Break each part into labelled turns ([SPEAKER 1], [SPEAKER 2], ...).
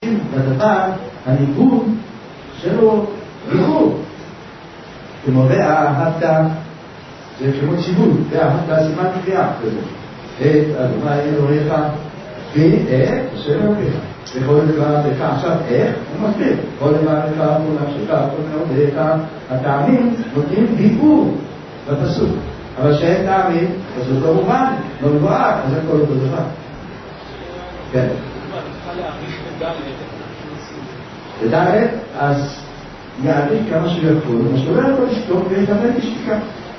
[SPEAKER 1] בדבר הניגוד שלו ייחוד. כמו ואהבת, זה כמו ציווי, ואהבת סימן קריאה כזה. את אדוני אלוהיך השם אלוהיך. וכל דבר לך עכשיו איך? הוא מסביר. כל דבר לך, כל נפשך, כל מאודיך, הטעמים נותנים ביאור בפסוק. אבל שאין טעמים, פסוק לא מובן, לא מבואר, אז זה כל אותו דבר. כן. בדלת, אז יעריך כמה שהוא יכול, מה שלא יכול לשתוק ולקבל בשתיקה.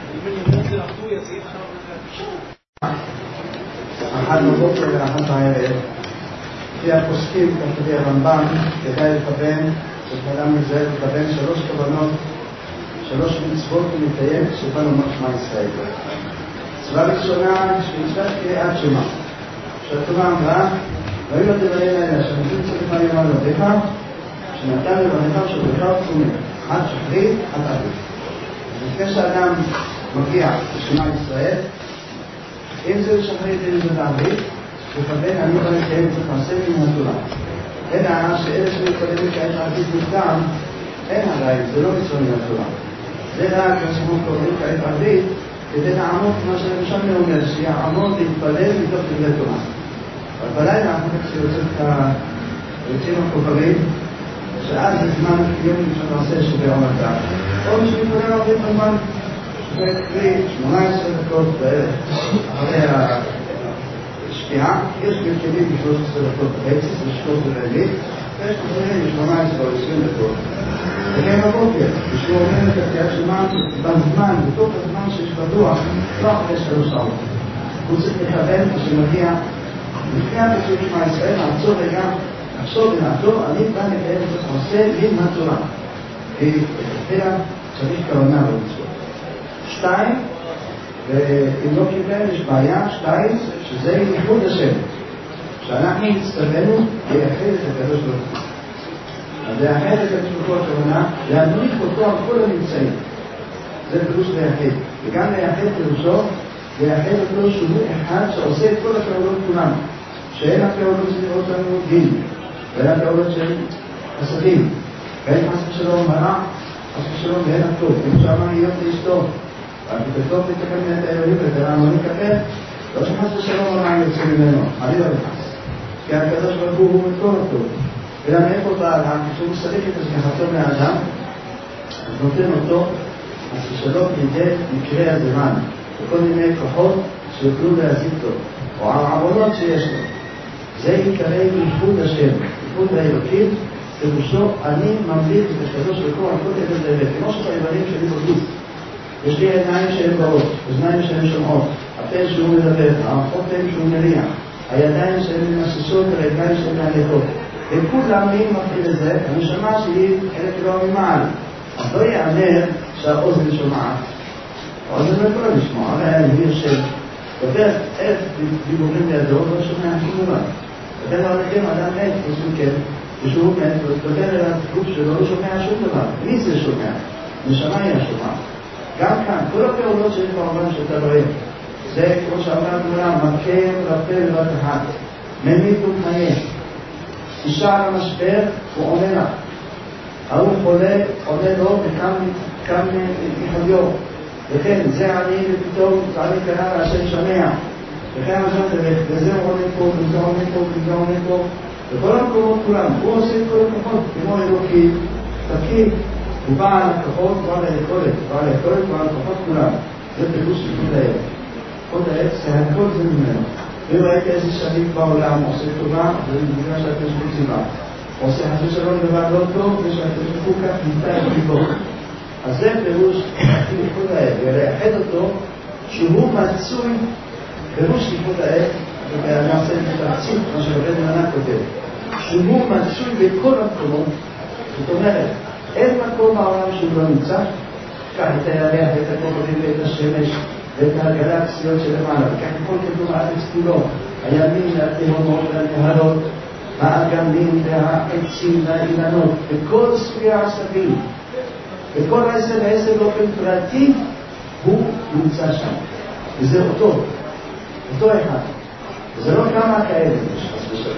[SPEAKER 1] אחד בבוקר ואחת בערב, לפי הפוסקים, כפי הרמב"ם, כדאי לכוון, שכאדם מזהה לכוון 3 כוונות, 3 מצוות ומתקיים סופה לומר שמע ישראל. מצווה ראשונה שמצוות קריאת שמע. שהתורה אמרה, והיו לדברים האלה, שמתאים צדיחה למען עבדיך, שנתן לבניך שבריך ותחומך, עד שחרית, עד ערבית. לפני שאדם מגיע לשמע ישראל, אם זה לשחרית, אם זה לערבית, לכוון אני לא נקיים צריך מעשה מן התורה. אלא שאלה שמתקדמים כעת ערבית מוקדם, אין עדיין, זה לא מצווה מן התורה. זה רק כשאנחנו קוראים כעת ערבית, כדי לעמוד מה שלמשל אומר, שיעמוד להתפלל מתוך דברי תורה. אבל בלילה אנחנו כשיוצאים הכוכבים, שאז זה זמן הקיום שנעשה שביום הדק. או מי שמתפלל הרבה זמן, קרי 18 דקות בערך אחרי השקיעה, יש בכלים ב-13 דקות בעצם, זה 13 רעבית, ויש אחרים ב-18 או 20 דקות. וכן בבוקר, כשהוא אומר את הקריאת שמע בזמן, בתוך הזמן שיש בטוח, לא אחרי 3 שעות. הוא צריך לכוון כשמגיע לפני הפסוק שמע ישראל, לעצור רגע, לחשוב ולעצור, אני בא לקיים את זה עושה מן התורה. כי לכתחילה צריך כוונה במצוות. 2, ואם לא קיבל יש בעיה, 2, שזה ייחוד השם. שאנחנו נצטווינו לייחד את הקדוש ברוך הוא. אז לייחד את הקדוש ברוך הוא הכוונה, להדריך אותו על כל הנמצאים. זה פירוש לייחד. וגם לייחד פירושו, לייחד אותו שהוא אחד שעושה את כל הפעולות כולן. שאין הפעולות שנראות לנו דין, ואין הפעולות של חסדים, ואין חס ושלום מרע, חס ושלום ואין הטוב. אם שאמר להיות לאשתו, אבל בטוב לתקן את האלוהים ותראה לא נקפל, לא שחס ושלום מרע יוצא ממנו, אני לא נכנס. כי הקדוש ברוך הוא מקור הטוב. ולמה איפה בעלה, כשהוא מסריק את השגחתו מהאדם, אז נותן אותו, אז ששלום לידי מקרה הזמן, וכל מיני כוחות שיוכלו להזיק לו, או העוונות שיש לו. זה יקרא ייחוד השם, ייחוד האלוקים, פירושו אני ממליץ את הקדוש ברוך הוא על כל עבר דבר, כמו שהאיברים שלי בגוף. יש לי עיניים שהן באות, אוזניים שהן שומעות, הפה שהוא מדבר, האופן שהוא מריח, הידיים שהן מנססות, הרגליים שהן מהלכות. וכולם מי מפעיל את זה, הנשמה שלי חלק לא ממעל. אז לא יאמר שהאוזן שומעת. האוזן לא יכולה לשמוע, הרי האוויר של דובר איך דיבורים לידו לא שומע שום דבר. לכן הולכים אדם מת, כשהוא מת, ודובר אל הגוף שלו לא שומע שום דבר. מי זה שומע? נשמה היא השומע. גם כאן, כל הפעולות שיש בעולם שאתה רואה, זה כמו שאמר גמרא, מכה רפא בבת אחת, ממית ומחיה. אישה על המשבר, הוא עונה לה. ההוא חולה, עונה לו וקם מחדיו. וכן, זה אני ופתאום, זה אני קרא והשם שמע. וכן המשל תלך, וזה עונה פה, וזה עונה פה, וזה עונה פה. וכל המקומות כולם, הוא עושה את כל הכוחות, כמו אלוקים, תפקיד. הוא בא על הכוחות, הוא בא על היכולת, הוא בא על הכוחות כולם. זה פירוש של ייחוד העץ. ייחוד העץ, זה הכל זה ממנו. אם ראיתי איזה שליט בעולם, עושה טובה, זה בגלל שהקדוש ברוך הוא ציווה. עושה חס ושלום דבר לא טוב, ושהקדוש ברוך הוא כך ניתן את ליבו. אז זה פירוש ייחוד העץ, ולייחד אותו שהוא מצוי, פירוש ייחוד העץ, ונעשה את התקציב, מה שרבן מנה כותב, שהוא מצוי בכל המקומות. זאת אומרת, אין מקום בעולם שהוא לא נמצא, קח את הירח ואת הכוכבים ואת השמש ואת הגלקסיות שלמעלה, וקח את כל כדור הארץ כולו, הימים והתהומות והנהרות, האגמים והעצים והאילנות, וכל סוגי העשבים, וכל 10 באופן פרטי, הוא נמצא שם. וזה אותו אחד. וזה לא כמה כאלה, יש חס ושלום.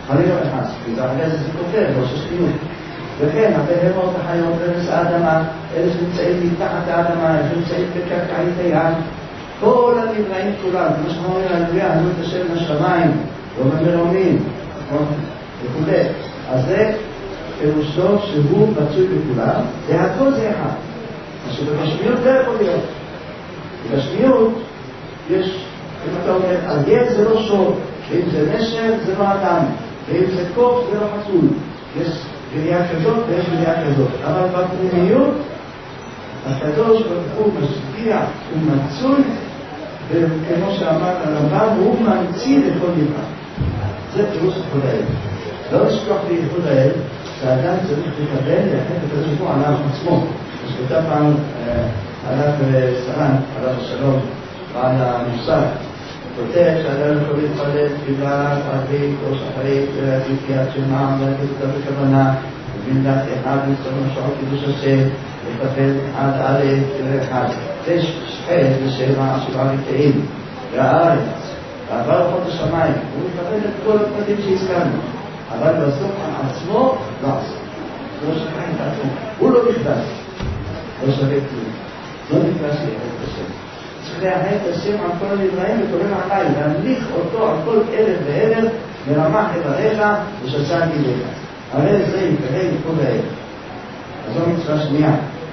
[SPEAKER 1] חלילה וחס, כי זה אחרי זה כופר, לא ששכיות. וכן, הבהמות החיות ברס האדמה, אלה שנמצאים מתחת האדמה, אלה שנמצאים בקרקעית הים, כל הנבראים כולם, כמו שאומרים הללויה, ענו את השם לשמיים, לא במרומים, וכו'. אז זה פירושו שהוא מצוי בכולם, והכל זה אחד. אז שבגשמיות זה יכול להיות. בגשמיות יש, אם אתה אומר, הגט זה לא שור, ואם זה נשר זה לא אדם, ואם זה קוף זה לא חתול. יש בריאה כזאת ויש בריאה כזאת. אבל בפנימיות, הקדוש ברוך הוא משפיע, הוא מצוי, וכמו שאמר הרמב"ם, הוא ממציא לכל דבר. זה פירוש ייחוד האל. לא לשכוח בייחוד האל, שהאדם צריך לקבל להחליט את הקדוש ברוך הוא עליו עצמו. שכתב פעם עליו סרן, עליו השלום, ועל המושג. כותב שאדם יכול להתפלל תפילה ערבית או שחרית להגיד יד שמע ולהגיד אותה בכוונה ובמילת אחד מסתובב שעות קידוש השם לקבל אחד א' אחד זה שחד ושבע מקטעים והארץ ועבר רוחות השמיים הוא מקבל את כל הפרטים שהזכרנו אבל בסוף עצמו לא עשה לא שכח את עצמו הוא לא נכנס לא שווה כלום לא נכנס ליחד את השם צריך להחד את השם על כל הנבראים וכולל החי, להמליך אותו על כל אלף ואלף מרמה חבריך ושסע גיליך. הרי זה יקרה ייחוד האל. אז זו מצווה שנייה.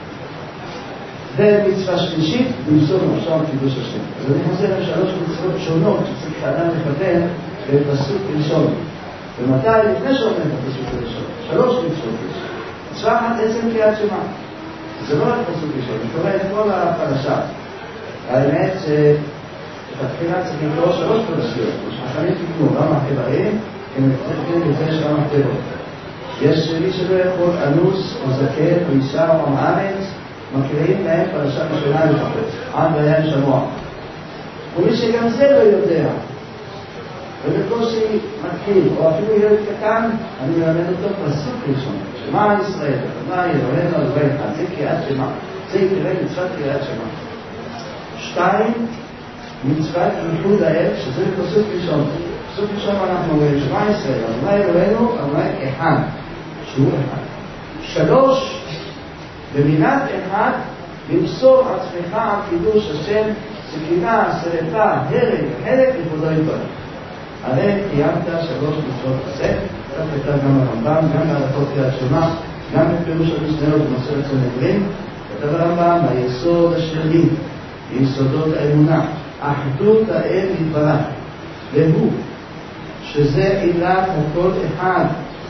[SPEAKER 1] ומצווה שלישית, למסור נפשו על קידוש השם. אז אני חוזר לשלוש מצוות שונות שצריך האדם לכוון בפסוק ראשון. ומתי? לפני שאומר בפסוק ראשון. שלוש מצוות ראשון. מצווה אחת עצם קריאת שמע. זה לא רק פסוק ראשון, זה קורא את כל הפרשה. האמת שבתחילה צריך לקרוא שלוש פרשיות, שחכמים תקנו, גם החברים, הם צריכים לזה שגם החברות. יש מי שלא יכול אנוס או זקן או אישה או עם הארץ, מקריאים להם פרשה ראשונה לפחות, עד והיה שמוע. ומי שגם זה לא יודע, ובקושי מתחיל, או אפילו ילד קטן, אני מלמד אותו פסוק ראשון, שמע ישראל, מה אלוהינו על דבר אחד, זה קריאת שמע, זה יקרה מצוות קריאת שמע. 2. מצוות ייחוד האל, שזה פסוק ראשון. פסוק ראשון אנחנו אומרים, שמע ישראל, אדוני אלוהינו, אדוני אחד, שהוא אחד. 3. במילת אחד, למסור עצמך על קידוש השם, סכינה, שרפה, הרג, חלק, לכבודו יתברך. הרי קיימת 3 מצוות עשה, כך כתב גם הרמב"ם, גם בהלכות קריאת שמע, גם בפירוש המשניות במסכת סנהדרין, כתב הרמב"ם, היסוד השני, יסודות האמונה, אחדות האל יתברך, והוא שזה עילת הכל אחד,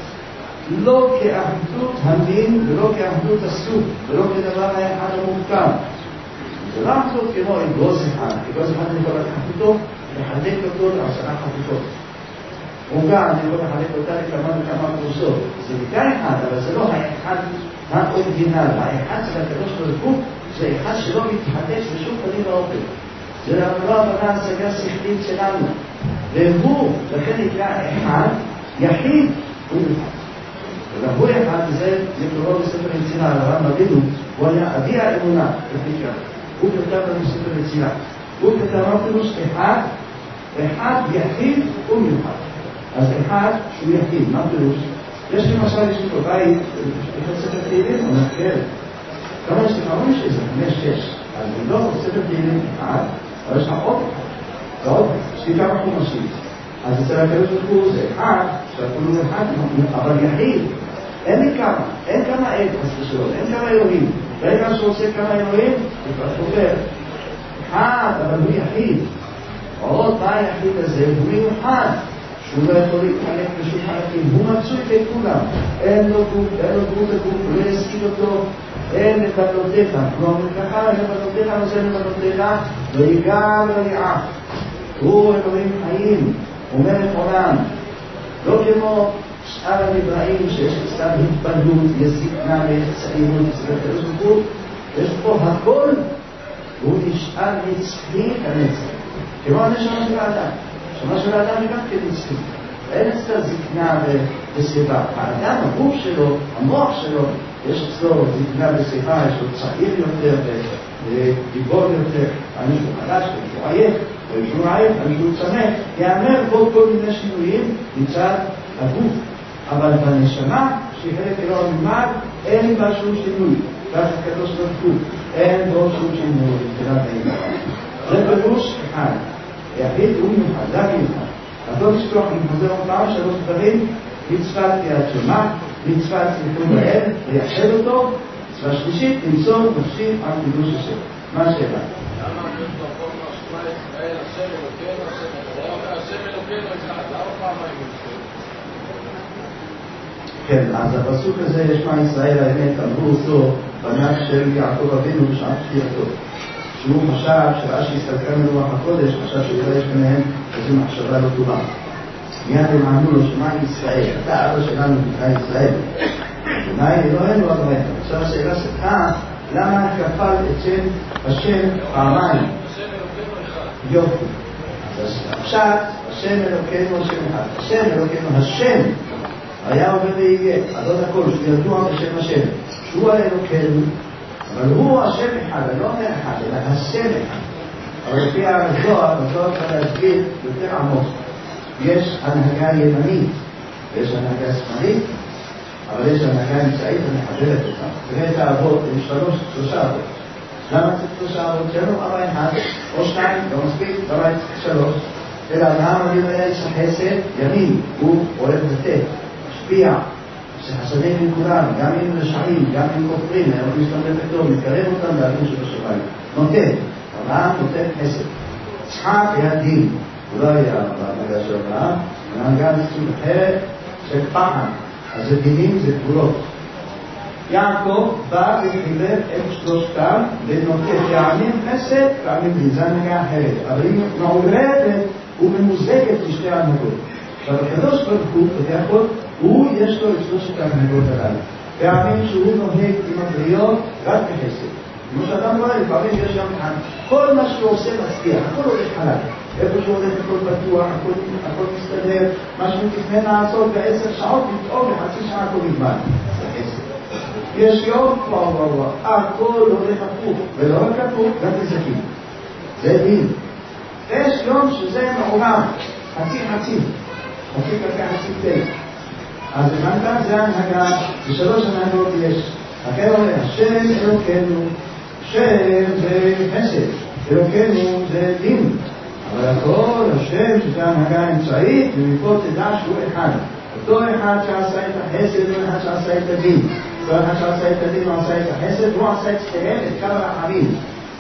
[SPEAKER 1] לא כאחדות המין ולא כאחדות הסוג ולא כדבר האחד המורכב. זה לא אחדות כמו אגוז אחד, אגוז אחד אני יכול לקחת אותו לחלק אותו לעשרה חתיכות. עוגה אני יכול לחלק אותה לכמה וכמה פרוסות. זה נקרא אחד, אבל זה לא האחד האורגינל. האחד של הקדוש ברוך הוא זה אחד שלא מתחדש בשום פנים ואופן. זה לא הבנה השגה שכלית שלנו. והוא, לכן נקרא אחד, יחיד, הוא אחד. וגם הוא אחד, וזה נקרא בספר יצירה, הרמב"ם אבינו, הוא היה אבי האמונה, הוא כתב לנו ספר יצירה. הוא כתב לנו אחד, אחד יחיד ומיוחד. אז אחד שהוא יחיד, מה פירוש? יש לי למשל, יש לי בבית, יש ספר תהילים, הוא מכיר. כמה יש לך? לא יש איזה 5-6. אז אני לא ספר תהילים אחד, אבל יש לך עוד אחד. ועוד, יש לי כמה חומשים. אז אצל הקדוש ברוך הוא זה אחד, שהכולו אחד, אבל יחיד. אין לי כמה, אין כמה אין חסר, אין כמה אלוהים. ברגע שעושה כמה אלוהים, זה כבר חופר. אחד, אבל הוא יחיד. עוד מה היחיד הזה? הוא מיוחד. שהוא לא יכול להתחלק בשום חלקים, הוא מצוי בכולם. אין לו גוף, אין לו גוף לגוף, הוא לא יסקיד אותו. אין לבנותיך, כלומר ככה, אין לבנותיך, נושא לבנותיך, לא ייגע ולא יעף. הוא אלוהים חיים, הוא מלך עולם. לא כמו שאר הנבראים שיש קצת התבללות, יש זקנה ויש צעירות, יש פה הכל, והוא נשאר נצחי הנצח. כמו הנשמה של האדם. הנשמה של האדם היא גם כנצחי. אין אצלה זקנה ושיבה. האדם, הגוף שלו, המוח שלו, יש אצלו זקנה ושיבה, יש לו צעיר יותר וגיבור יותר, אני שהוא חדש, אני שהוא עייף, אני שהוא עייף, אני שהוא צמא, יאמר בו כל מיני שינויים מצד הגוף, אבל בנשמה, שהיא חלק אלוה ממד, אין בה שום שינוי. כך הקדוש ברוך הוא, אין בו שום שינוי, מבחינת העניין. זה פירוש אחד. היחיד הוא מיוחד, זה המיוחד. אז לא לשכוח, אני חוזר עוד פעם, 3 דברים, מצוות קריאת שמע, מצוות צמצום לאל, לייחד אותו, מצווה שלישית, למסור נפשי על קידוש השם. מה השאלה?
[SPEAKER 2] למה הקדוש ברוך הוא אמר שמע ישראל, השם אלוקינו, השם אלוקינו אחד, למה פעמיים הוא?
[SPEAKER 1] כן, אז הפסוק הזה, שמע ישראל האמת, אמרו אותו בניו של יעקב אבינו בשעת תחייתו. שהוא חשב שרש"י הסתלקה מרוח הקודש, חשב שאולי יש ביניהם איזו מחשבה לא טובה. מיד הם ענו לו, שמע ישראל, אתה אבא שלנו נקרא ישראל. אולי אלוהינו אברהם. עכשיו השאלה שלך, למה כפל את שם השם פעמיים?
[SPEAKER 2] השם אלוקינו אחד.
[SPEAKER 1] יופי. אז עכשיו, השם אלוקינו השם אחד. השם אלוקינו השם היה עובד ויהיה, עדות הכל, שהוא ידוע בשם השם. שהוא האלוקינו, אבל הוא השם אחד, לא אומר אחד, אלא השם אחד. אבל לפי הזוהר, הזוהר צריך להסביר יותר עמוק. יש הנהגה ימנית, ויש הנהגה שמאלית, אבל יש הנהגה אמצעית ומחברת אותה. תראה את האבות, הם 3 אבות. למה צריך 3 אבות? שלנו אבא אחד, או 2, לא מספיק, למה צריך 3? אלא אברהם אבינו היה איש החסד, ימין, הוא אוהב לתת, משפיע, שחסדים עם כולם, גם עם רשעים, גם עם כופרים, הם רוצים להסתכל בכתוב, מתקרב אותם להבין שבשביים. נותן, אברהם נותן חסד. יצחק היה דין, הוא לא היה בהנהגה של אברהם, בהנהגה מסוג אחרת של פחד. אז זה דינים, זה גבולות. יעקב בא וחיבר את 3 ונותן פעמים חסד, פעמים דין, זה הנהגה אחרת. אבל היא מעורבת וממוזגת לשתי ההנהגות. עכשיו הקדוש ברוך הוא, בדיוק, הוא יש לו את 3 ההנהגות הללו. פעמים שהוא נוהג עם הבריות רק בחסד. כמו שאדם רואה, לפעמים יש גם כאן. כל מה שהוא עושה מצליח, הכל הולך חלק. איפה שהוא הולך הכל פתוח, הכל מסתדר, מה שהוא תכנן לעשות ב10 שעות, פתאום בחצי שעה הכל נגמר. זה חסד. יש יום, הכל הולך הפוך, ולא רק הפוך, גם נזקים. זה דין. ויש יום שזה מעורב, חצי, חצי ככה חצי תל. אז הבנת, זה הנהגה, ב3 הנהגות יש. אחר אומר, השם אלוקינו, השם זה חסד, אלוקינו זה דין. אבל הכל, השם שזה הנהגה האמצעית, ומפה תדע שהוא אחד. אותו אחד שעשה את החסד, הוא אחד שעשה את הדין. אותו אחד שעשה את הדין, הוא עשה את החסד, הוא עשה את שתיהם, את כמה רחמים.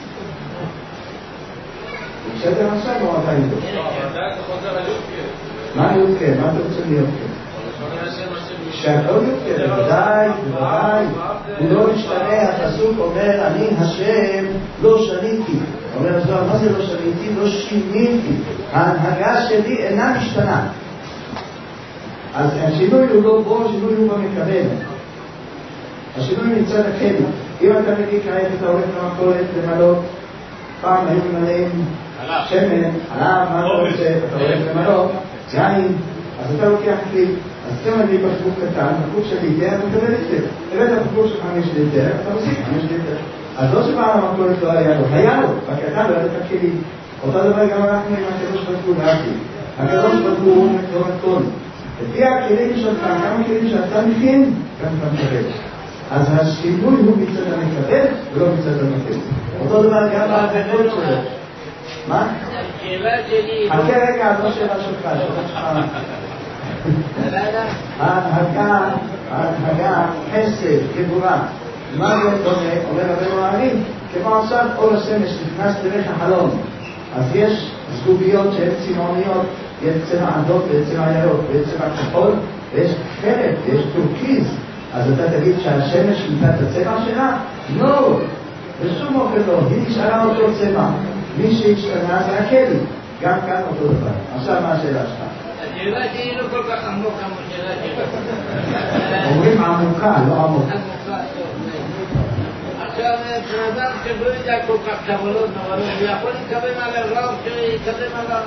[SPEAKER 1] בסדר עכשיו או אתה איתו?
[SPEAKER 2] אתה חוזר על יודקה.
[SPEAKER 1] מה יודקה? מה אתה רוצה ליודקה? שהכל יודקה, בוודאי. הוא לא משתנה, הפסוק אומר, אני השם לא שניתי. אומר הזוהר, מה זה לא שניתי? לא שיניתי. ההנהגה שלי אינה משתנה. אז השינוי הוא לא בו, השינוי הוא במקבל. השינוי נמצא לכם. אם אתה מביא כעת, אתה הולך למכולת למלות, פעם היו ממלאים שמן, חלב, מה אתה רוצה, אתה הולך למלות, יין, אז אתה לוקח כלי, אז אתה מביא בקבוק קטן, בקבוק של ליטר, אתה מקבל ליטר. הבאת בקבוק של 5 ליטר, אתה מוסיף 5 ליטר. אז לא שבא למכולת לא היה לו, היה לו, רק אתה לא היה לך כלי. אותו דבר גם אנחנו עם הקדוש ברוך הוא להבדיל. הקדוש ברוך הוא מקדום הכל. לפי הכלים שלך, כמה כלים שאתה מכין, גם אתה מקבל. אז השינוי הוא מצד המקבל ולא מצד המקבל. אותו דבר גם בהנהגות שלו. מה?
[SPEAKER 2] השאלה שלי...
[SPEAKER 1] חכה רגע, זו שאלה שלך, ההנהגה, חסד, גבורה. מה זה דומה? אומר רבנו הערים, כמו עכשיו אור השמש נכנס דרך החלון. אז יש זגוביות שהן צמאוניות, יש צבע אדום וצבע ירוק, ויש צבע כחול, ויש חרב, ויש טורקיז. אז אתה תגיד שהשמש שינתה את הצבע שלה? לא, בשום אופן לא, היא נשארה אותו צבע. מי שהשתנה זה הכלי, גם כאן אותו דבר. עכשיו מה השאלה שלך?
[SPEAKER 2] השאלה שהיא לא כל כך עמוקה כמו שאלה שלך.
[SPEAKER 1] אומרים עמוקה, לא עמוק.
[SPEAKER 2] עכשיו, אדם שלא יודע כל כך קבלות, הוא יכול לקבל עליו רב שיקבל עליו.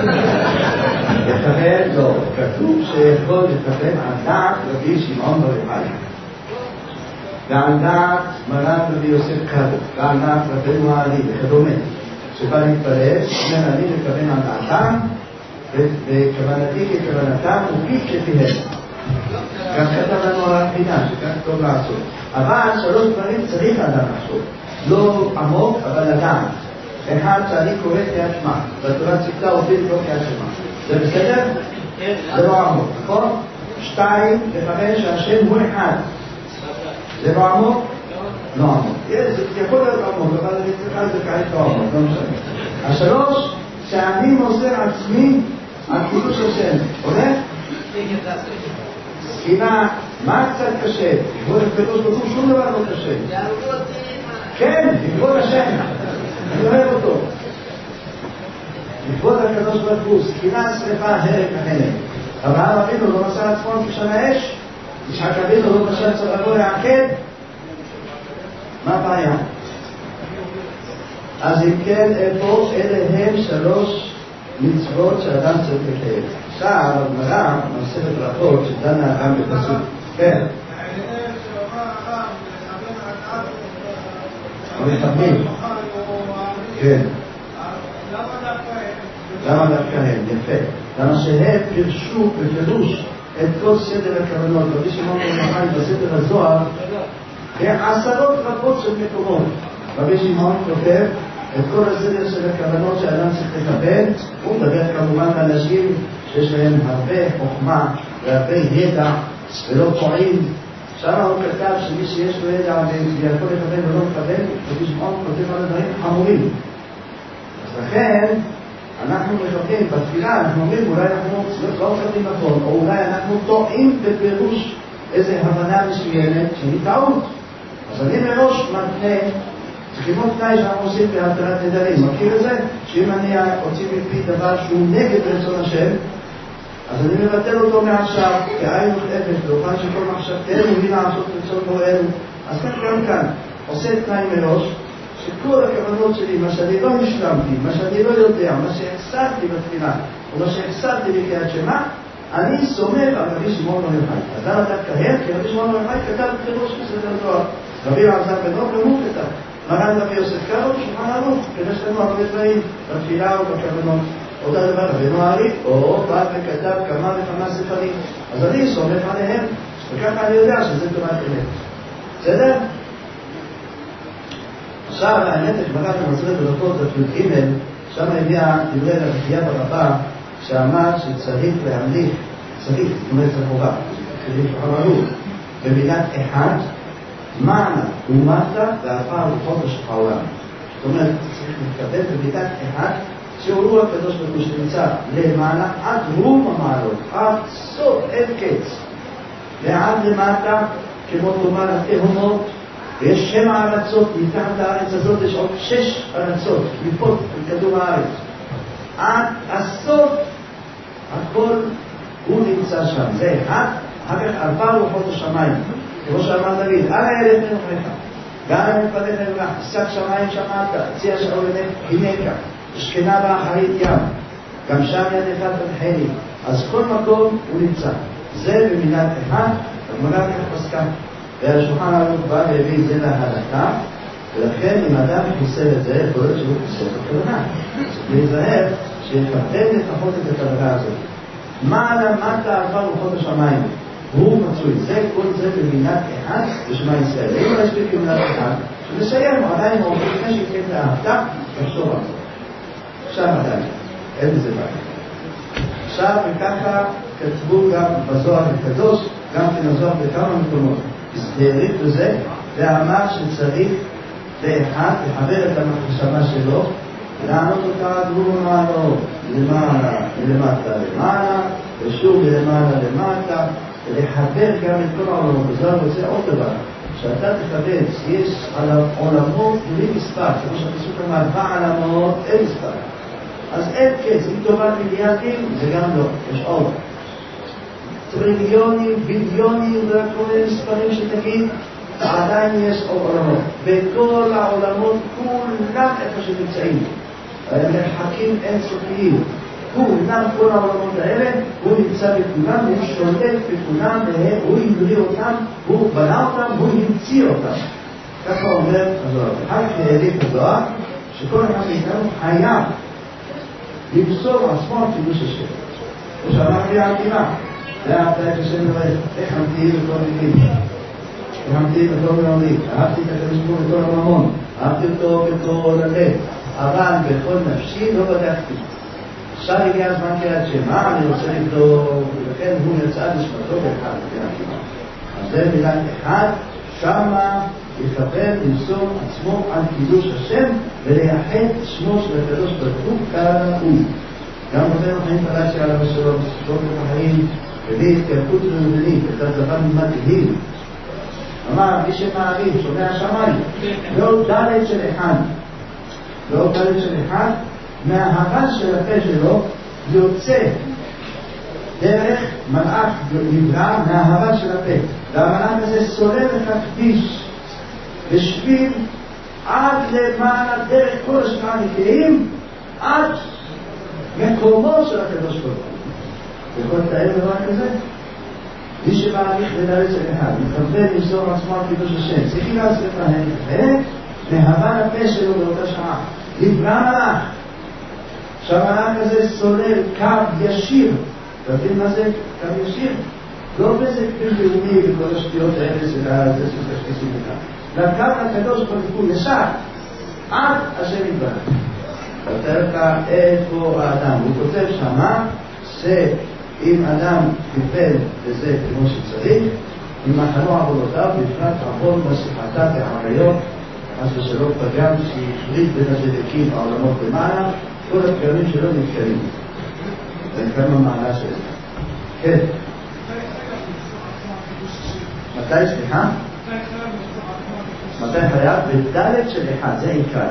[SPEAKER 1] לקבל, לא. כתוב שיכול לקבל על דעת רבי שמעון בר יוחאי. ועל דעת מרן רבי יוסף קארו, ועל דעת רבנו העלי וכדומה. שבא להתפלל, אומר אני לקבל על דעתם, וכוונתי ככוונתם וכפי שתהיה. גם כתב לנו על הפינה, שכך טוב לעשות. אבל 3 דברים צריך אדם לעשות. לא עמוק, אבל לדעת. 1, שאני קורא קריאת שמע. בתורה ציטה עובדים לא קריאת שמע. זה בסדר? זה לא עמוק, נכון? 2, ו5, שהשם הוא אחד. זה לא עמוק? לא עמוק. זה יכול להיות עמוק, אבל אני צריכה לזה כעת לא עמוק, לא משנה. 3, שאני מוסר עצמי על קידוש השם. הולך? סכינה, מה קצת קשה? לכבוד הקדוש ברוך הוא שום דבר לא קשה. כן, לכבוד השם. אני אוהב אותו. לכבוד הקדוש ברוך הוא, סכינה, שריפה, הרג, החלק. אברהם אבינו לא מסר עצמו כשם האש, יצחק אבינו לא מסר עצמו לעקד. מה הבעיה? אז אם כן, איפה אלה הם 3 מצוות שאדם צריך לקיים. עכשיו, הגמרא מסכת ברכות שדנה גם בפסוק. כן. המחברים. כן. למה דווקא הם? יפה. למה שהם פירשו בפירוש את כל סדר הכוונות. רבי שמעון בר יוחאי בספר הזוהר, בעשרות רבות של מקומות. רבי שמעון כותב את כל הסדר של הכוונות שאדם צריך לקבל. הוא מדבר כמובן לאנשים שיש להם הרבה חוכמה והרבה ידע ולא טועים. שם הוא כתב שמי שיש לו ידע ויכול לקבל ולא מקבל, רבי שמעון כותב על הדברים חמורים. אז לכן אנחנו מחכים בתפילה, אנחנו אומרים אולי אנחנו לא חושבים נכון, או אולי אנחנו טועים בפירוש איזה הבנה מסוימת שהיא טעות. אז אני מראש מתנה, כמו תנאי שאנחנו עושים בהתרת נדרים. מכיר את זה? שאם אני אוציא מפי דבר שהוא נגד רצון השם, אז אני מבטל אותו מעכשיו, כעין וכאפס, ואופן שכל מחשבתנו היא לעשות רצון בוראנו. אז גם כאן, עושה תנאי מראש, שכל הכוונות שלי, מה שאני לא השלמתי, מה שאני לא יודע, מה שהחסרתי בתפילה, או מה שהחסרתי בקריאת שמע, אני סומך על רבי שמעון בר יוחאי. אז למה דווקא הם? כי רבי שמעון בר יוחאי כתב בפירוש בספר הזוהר. רבי אלעזר בן עזרא גם הוא כתב. מרן רבי יוסף קארו, שולחן ערוך, כדי שלנו הרבה דברים בתפילה ובכוונות. אותו דבר רבנו הארי, או בא וכתב כמה וכמה ספרים. אז אני סומך עליהם, וככה אני יודע שזה תורת אמת. בסדר? עכשיו, האמת הגמרא במסכת ברכות דף י"ג, שם הביאה דברי רבי חייא בר אבא, שאמר שצריך להמליך, צריך, זאת אומרת זה חובה, שתתחררו במילת אחד, מענה ומטה והפער וחודש העולם. זאת אומרת, צריך להתקבל במילת אחד, שהוא הקדוש ברוך הוא שנמצא למעלה עד רום המעלות, עד סוף אין קץ, ועד למטה, כמו תאמר התהומות, ויש 7 ארצות, מתחת לארץ הזאת יש עוד 6 ארצות, קליפות בכדור הארץ. עד הסוף, הכל הוא נמצא שם. זה אחד, אחר כך 4 רוחות השמיים. כמו שאמר דוד, על הילד מנוחך, גם המתפלט נברך, שק שמיים שמעת, הציע שאול לנך, הנקה, השכנה באחרית ים, גם שם ידך תנחני. אז כל מקום הוא נמצא. זה במילת אחד, הגמרא כך פסקה. והשולחן ערוך בא והביא זה להלכה, ולכן אם אדם חיסל את זה, יכול להיות שהוא חיסל את הכוונה. צריך להיזהר שיפרטן לפחות את הכוונה הזאת. מעלה מטה 4 רוחות השמיים, הוא מצוי. זה כל זה במילת אחד בשמע ישראל. אם לא יספיק במילת אחד, שנסיים עדיין הוא לפני שיתקן להפתח, תחשוב על זה. עכשיו עדיין, אין בזה בעיה. עכשיו וככה כתבו גם בזוהר הקדוש, גם כן הזוהר בכמה מקומות. הסתעריך בזה, ואמר שצריך לאחד לחבר את המחשבה שלו, לענות אותה עד רום המעלות, למעלה, למטה, למעלה, ושוב למעלה, למטה, ולחבר גם את כל העולמות. וזה רוצה עוד דבר, שאתה תכוון שיש על העולמות בלי מספר, כמו שהפסוק אמר, בעולמות אין מספר. אז אין קץ, אם תאמר מיליארדים, זה גם לא, יש עוד. טריליונים, ביליונים, וכל מספרים שתגיד, עדיין יש עוד עולמות. בכל העולמות, כולם איפה שנמצאים. מרחקים אינסופיים. כולם, כל העולמות האלה, הוא נמצא בכולם, הוא שולט בכולם, הוא יבריא אותם, הוא בנה אותם, הוא המציא אותם. ככה אומר הזוהר. אחר כך העדיף הזוהר, שכל אחד מאיתנו חייב למסור עצמו קידוש השם. כמו שאמרתי העתירה, זה היה הפתעת השם לברך, איך המתיעים בכל מילים, איך המתיעים בכל מילים, אהבתי את הקדוש ברוך הוא בכל הממון, אהבתי אותו בכל הלב, אבל בכל נפשי לא בדקתי. עכשיו הגיע הזמן קריאת שמע, אני רוצה לבדוק, ולכן הוא יצא נשמתו באחד קריאת שמע. אז זה מילה אחד, שמה יכוון למסור עצמו על קידוש השם ולייחד שמו של הקדוש ברוך הוא כראוי. גם רבנו חיים פלאסי עליו השלום, בספרות החיים, הביא התקלקות רבנית, את הדבר מדהים. אמר, מי שמעריך, שומע שמיים, לא דלת של אחד, לא דלת של אחד, מההבן של הפה שלו יוצא דרך מלאך נברא מההבן של הפה. והמלאך הזה סולל לך כביש בשביל עד למעלה דרך כל השמעה נקיים עד מקומו של הקדוש ברוך הוא. יכול לתאר דבר כזה? מי שמעריך לדלת של אחד מכוון למסור עצמו על קידוש השם, צריכים לעשות להם מההבן הפה שלו באותה שעה נברא מלאך. שהמלאך הזה סולל קו ישיר. אתה יודעים מה זה קו ישיר? לא בזה כביש לאומי וכל השטויות האלה של זה שתשתיסים לכאן. לקו הקדוש ברוך הוא ישר עד השם יתברך. כותב לך איפה האדם. הוא כותב שמה שאם אדם טיפל בזה כמו שצריך, אם מחנו עבודותיו בפרט עבוד בשיחתה בעריות, אז שלא פגם שהחליט בין הדלקים העולמות למעלה, כל הפגמים שלו נתקלים. זה כמה מעלה שלו. כן. מתי סליחה? מתי חייב? בדלת של אחד, זה עיקר.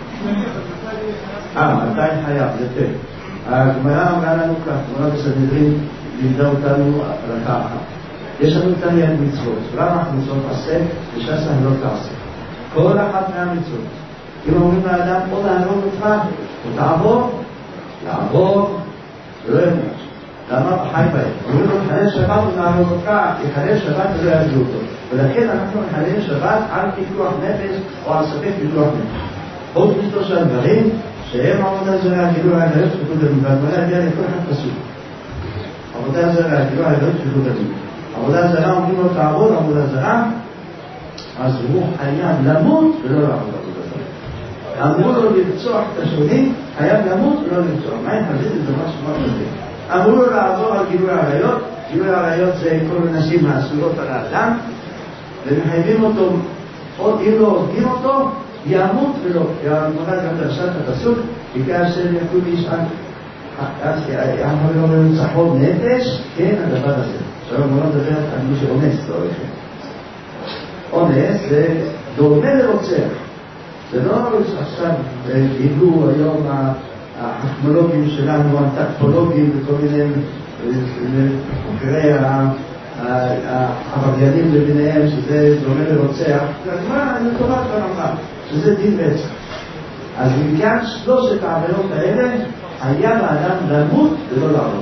[SPEAKER 1] מתי חייב, זה טוב. הגמרא אמרה לנו כך, גמרא בסנהדרין לימדה אותנו רכה אחת. יש לנו תרי"ג מצוות, למה מצוות עשה וש"ס לא תעשה. כל אחת מהמצוות. אם אומרים לאדם, או להרוג אותך, או תעבור, יעבור, זה לא ימות. למה? חי בהם. אומרים לו, חלל שבת או להרוג אותך, יחלל שבת ולא יעזרו אותו. ולכן אנחנו נחלל שבת על פיקוח נפש או על ספק פיקוח נפש. עוד משלושה דברים שהם עבודה זרה, גילוי העריות שפיקוד דמים. והגמרא הביאה לכל אחד פסוק. עבודה זרה, גילוי העריות שפיקוד דמים. עבודה זרה, אומרים לו, תעבוד עבודה זרה, אז הוא חייב למות ולא לעבוד עבודה זרה. אמרו לו לרצוח את השונים, חייב למות ולא לרצוח. מה אין חזית? זה ממש מאוד כזה. אמרו לו לעבור על גילוי העריות. גילוי העריות זה כל הנשים האסורות על האדם, ומחייבים אותו, אם לא עובדים אותו, ימות ולא. הגמרא גם דרשה את הפסוק, בגלל שהם יקום ישען, אז אנחנו לא מנצחות נפש, כן הדבר הזה. עכשיו הגמרא מדברת על מי שאונס, לא הולכים. אונס זה דומה לרוצח. זה לא עכשיו גידלו היום האקמולוגים שלנו, הטקפולוגים וכל מיני חוקרי העבריינים לביניהם, שזה דומה לרוצח. מה, אני קוראת ברמה, שזה דין רצח. אז בגלל שלושת העבירות האלה, היה לאדם למות ולא לעבוד.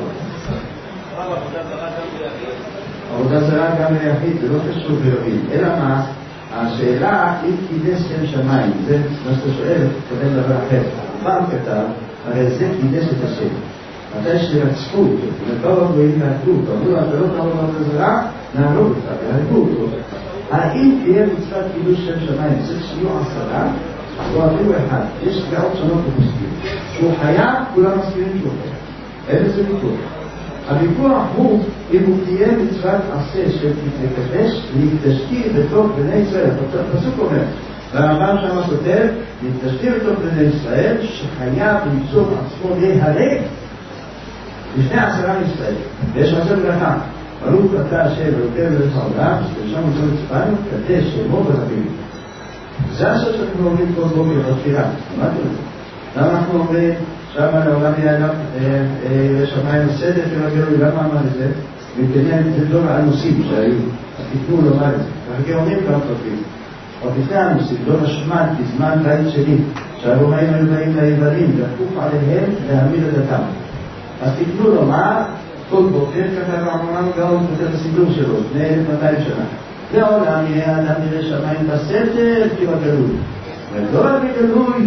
[SPEAKER 1] עבודה זרה גם ליחיד, זה לא קשור ביובים. אלא מה? השאלה, אם קידש שם שמיים, זה מה שאתה שואל, קודם דבר אחר. פעם כתב, הרי זה קידש את השם. מתי שרצחו אותו, וכל הגויים נהגו אותו, אמרו לו, אתה לא תעבור עבודה זרה, נהרוג אותה, והרגו אותו. האם תהיה מצוות קידוש שם שמיים, צריך שיהיו 10, או אפילו אחד? יש דעות שונות בפוסקים. שהוא חייב, כולם מסכימים שהוא חייב. אין איזה ויכוח. הוויכוח הוא אם הוא תהיה מצוות עשה של לקדש להקדשתי בתוך בני ישראל. הפסוק אומר, והרמב"ם שם כותב, להקדשתי בתוך בני ישראל שחייב למצוא עצמו להיהרג לפני 10 ישראל. ויש עשה ברכה, ברוך אתה השם אלוקינו מלך העולם, ששם מצוא מצוונו, קדש שמו ברבים. זה הסוד שאנחנו אומרים כל בוקר בתפילה. שמעתם את זה? למה אנחנו אומרים שם לעולם יעלם לשמיים הסדר של הגלוי? למה אמר את זה? מפני זה דור האנוסים שהיו, אז תתנו לומר את זה. וכי אומרים גם פרטים. עוד לפני האנוסים, דור השמד בזמן בית שני, שהרומאים היו באים לעברים, והפוך עליהם להעמיד את הדם. אז תתנו לומר, כל בוקר כתב העולם גאון כותב הסידור שלו, לפני 1200 שנה. לעולם יהיה האדם נראה שמיים בסתר כי בגלוי. ולא בגלוי,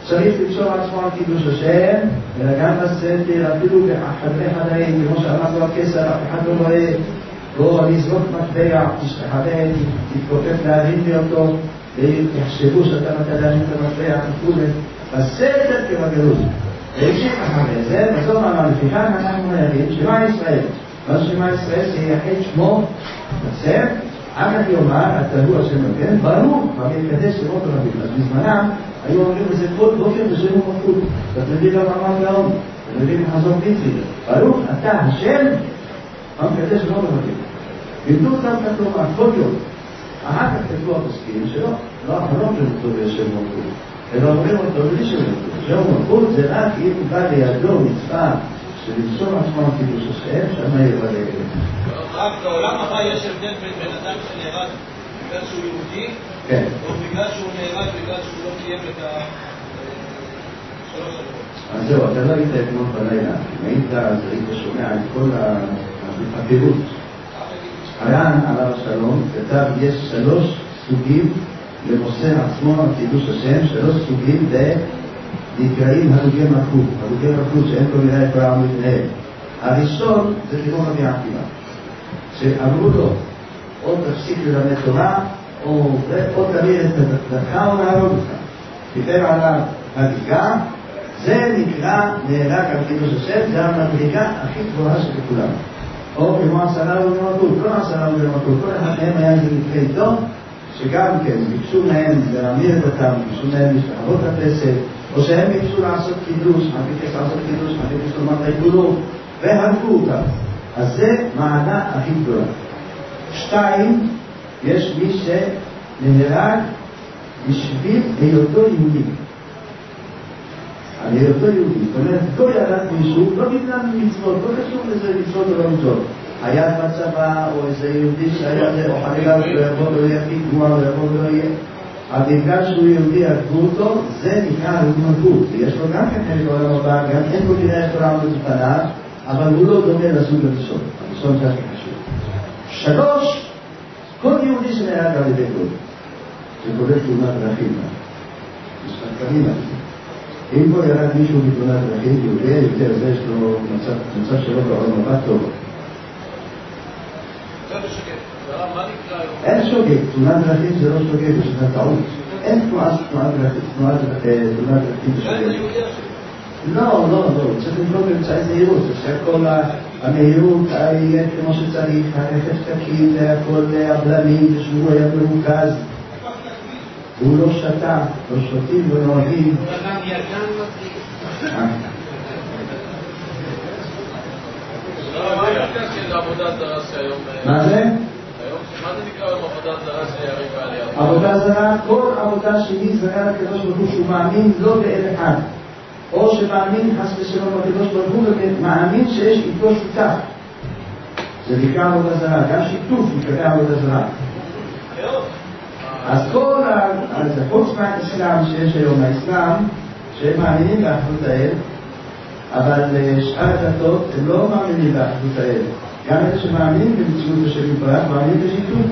[SPEAKER 1] צריך לקשור עצמו על קידוש השם, אלא גם בסתר, אפילו בחדרי חדרים, כמו שאמרנו בכסר, אף אחד לא רואה, לא לזרוק מטבע, תשתחווה, תתכופף להרים לי אותו, ויחשבו שאתה נתן להרים את המטבע, וכולי. בסתר כבגלות. והמשיך אחרי זה, בסוף אמר, לפיכך אנחנו נערים, שמע ישראל. מה שמע ישראל זה יחד שמו, בסתר, אגב יאמר, התלו השם אלוקינו, ברוך, ויקדש שמו ברבים. אז בזמנם, היו אומרים לזה כל בוקר בשם ומלכות. ואתה מביא גם אמר גאון, אתה מביא מחזור פיצרי. ברוך, אתה השם, המקדש שמו ברבים. לימדו אותם כתוב, כל יום. אחר כך כתבו הפוסקים שלא, לא אומרים אותו בשם ומלכות. אלא אומרים אותו בלי שם מלכות. שם ומלכות זה רק אם בא לידו מצווה שלמסור עצמו על קידוש השם, שמה יבא לגל.
[SPEAKER 2] רק בעולם הבא יש הבדל בין בן אדם שנהרג בגלל שהוא יהודי, או בגלל שהוא נהרג בגלל שהוא לא קיים את שלוש שבועות.
[SPEAKER 1] אז זהו, אתה לא היית אתמול בלילה, אם היית אז היית שומע את כל הפירוט. הר"ן עליו השלום כתב, יש 3 סוגים למוסר עצמו על קידוש השם, 3 סוגים נקראים הרוגי מלכות. הרוגי מלכות שאין כל מיני כל העם מתנהל. הראשון זה כמו רבי עקיבא, שאמרו לו, או תפסיק ללמד תורה, או תביא את דתך או נהרוג אותך. דיבר עליו הריגה, זה נקרא נהרג על קידוש השם, זה המדרגה הכי גבוהה של כולם. או כמו 10 הרוגי מלכות, כל 10 הרוגי מלכות, כל אחד מהם היה איזה מקרה איתו, שגם כן ביקשו מהם להמיר את אותם, ביקשו מהם להשתחוות לפסל, או שהם ביקשו לעשות קידוש, מה ביקש לעשות קידוש, מה ביקש לומר לעיגולו, והרגו אותם. אז זה מעלה הכי גדולה. 2, יש מי שנהרג בשביל היותו יהודי. על היותו יהודי. זאת אומרת, לא ירד מישהו, לא בגלל מצוות, לא קשור לזה מצוות או לא מצוות. היה בצבא, או איזה יהודי שהיה זה, או חלילה לא יבוא ולא יפיק גמר, לא יבוא ולא יהיה. אבל בגלל שהוא יהודי הרגו אותו, זה נקרא הרוג מלכות. ויש לו גם כן חלק בעולם הבא, גם אין בו כנראה תורה מזופניו, אבל הוא לא דומה לסוג הראשון. הראשון זה הכי חשוב. 3, כל יהודי שנהרג על ידי גוי, שכולל תאונת דרכים, משתתפנים על זה. אם פה ירד מישהו בתאונת דרכים, יהודי, יותר זה יש לו מצב שלו בעולם הבא טוב. אין שוגג, תאונת דרכים זה לא שוגג, זה טעות. אין תאונת דרכים בשוגג. לא, צריך לבדוק באמצעי זהירות, שכל המהירות יהיה כמו שצריך, הרכב תקין, הכל הבלמים, ושהוא היה מרוכז, הוא לא שתה, לא שותים ונוהגים. מה זה?
[SPEAKER 2] מה זה נקרא עבודה זרה שיריב בעלייה?
[SPEAKER 1] עבודה זרה, כל עבודה שהיא זרה לקדוש ברוך הוא שהוא מאמין לא באל אחד, או שמאמין חס ושלום בקדוש ברוך הוא ומאמין שיש איתו שותף, זה נקרא עבודה זרה. גם שיתוף נקרא עבודה זרה. אז כל חוץ מהאסלאם שיש היום, האסלאם שהם מאמינים באחדות האל, אבל שאר הדתות הם לא מאמינים באחדות האל. גם אלה שמאמינים במציאות השם יתברך, מאמינים בשיתוף.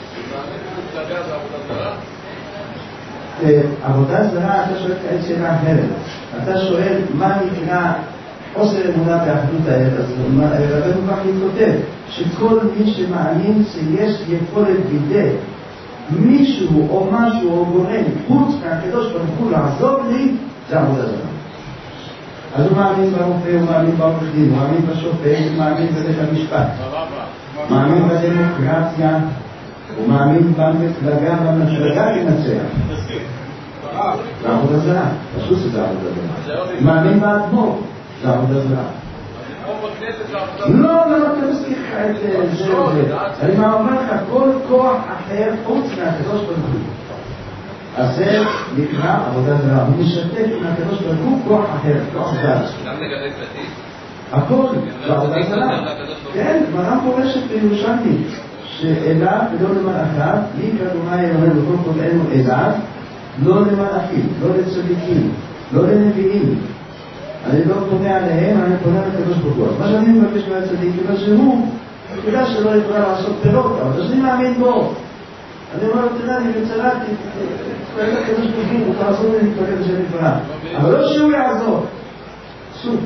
[SPEAKER 1] עבודה זרה, אתה שואל כעת שאלה אחרת. אתה שואל מה נקרא חוסר אמונה באחדות האל. אז רבנו בכי כותב שכל מי שמאמין שיש יכולת בידי מישהו או משהו או גורם חוץ מהקדוש ברוך הוא לעזור לי, זה עבודה זרה. אז הוא מאמין ברופא, הוא מאמין בעורך דין, הוא מאמין בשופט, הוא מאמין בבית המשפט, מאמין בדמוקרטיה, הוא מאמין במפלגה, במפלגה ינצח. זה עבודה זרה, פשוט זה עבודה זרה. הוא מאמין באדמו"ר, זה עבודה זרה. לא, אתה מסליח את זה. אני אומר לך, כל כוח אחר חוץ מהקדוש ברוך הוא. אז זה נקרא עבודה זרה. הוא משתף עם הקדוש ברוך הוא כוח אחר, כוח זר.
[SPEAKER 2] גם לגבי קטין?
[SPEAKER 1] הכל, זה עבודה זרה. כן, גמרא מפורשת בירושלמי, שאליו ולא למלאכיו, לי כדומה יאמר בכל קוראינו אליו, לא למלאכים, לא לצדיקים, לא לנביאים. אני לא פונה עליהם, אני פונה לקדוש ברוך הוא. מה שאני מבקש מהצדיק, כיוון שהוא, בגלל שלא יכולה לעשות פירות, אבל אני מאמין בו. אני אומר, תראה, אני בצלתי, ואין הקדוש ברוך הוא מותר לעשות ולהתפלל בשם נפרד. אבל לא שהוא יעזור. סוף.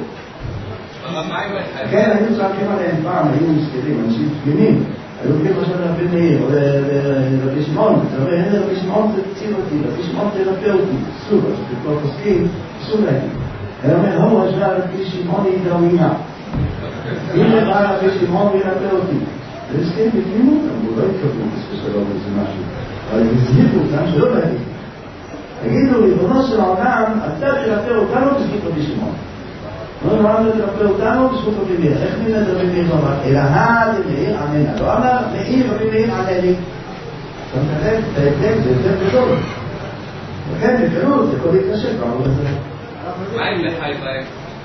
[SPEAKER 1] כן, היינו צועקים עליהם פעם, היינו מסכנים, אנשים תמימים. היו הולכים עכשיו לרבי מאיר, או לרבי שמעון. רבי שמעון תציל אותי, רבי שמעון תרפא אותי. סוף, אז כבר פוסקים, סוף להם. אני אומר, הו, השווה רבי שמעון ידרמינה. אם לבא רבי שמעון ירפא אותי. זה מסכים בתמימות, אמרו, לא התקבלו, בספוס שלא בזה משהו. אבל הם הזהירו אותם שלא להגיד. תגידו, ריבונו של העולם, אתה תרפא אותנו בזכות רבי שמעון. לא נראה תרפא אותנו בזכות רבי מאיר. איך נראה רבי מאיר לא אמר? אלא מאיר עננה. לא אמר, מאיר רבי מאיר ענני. אתה מתחלק, את ההבדל, זה יותר גדול. וכן, בקלות, זה יכול להתקשר, בעבור הזה.
[SPEAKER 2] מה אם לחי בהם?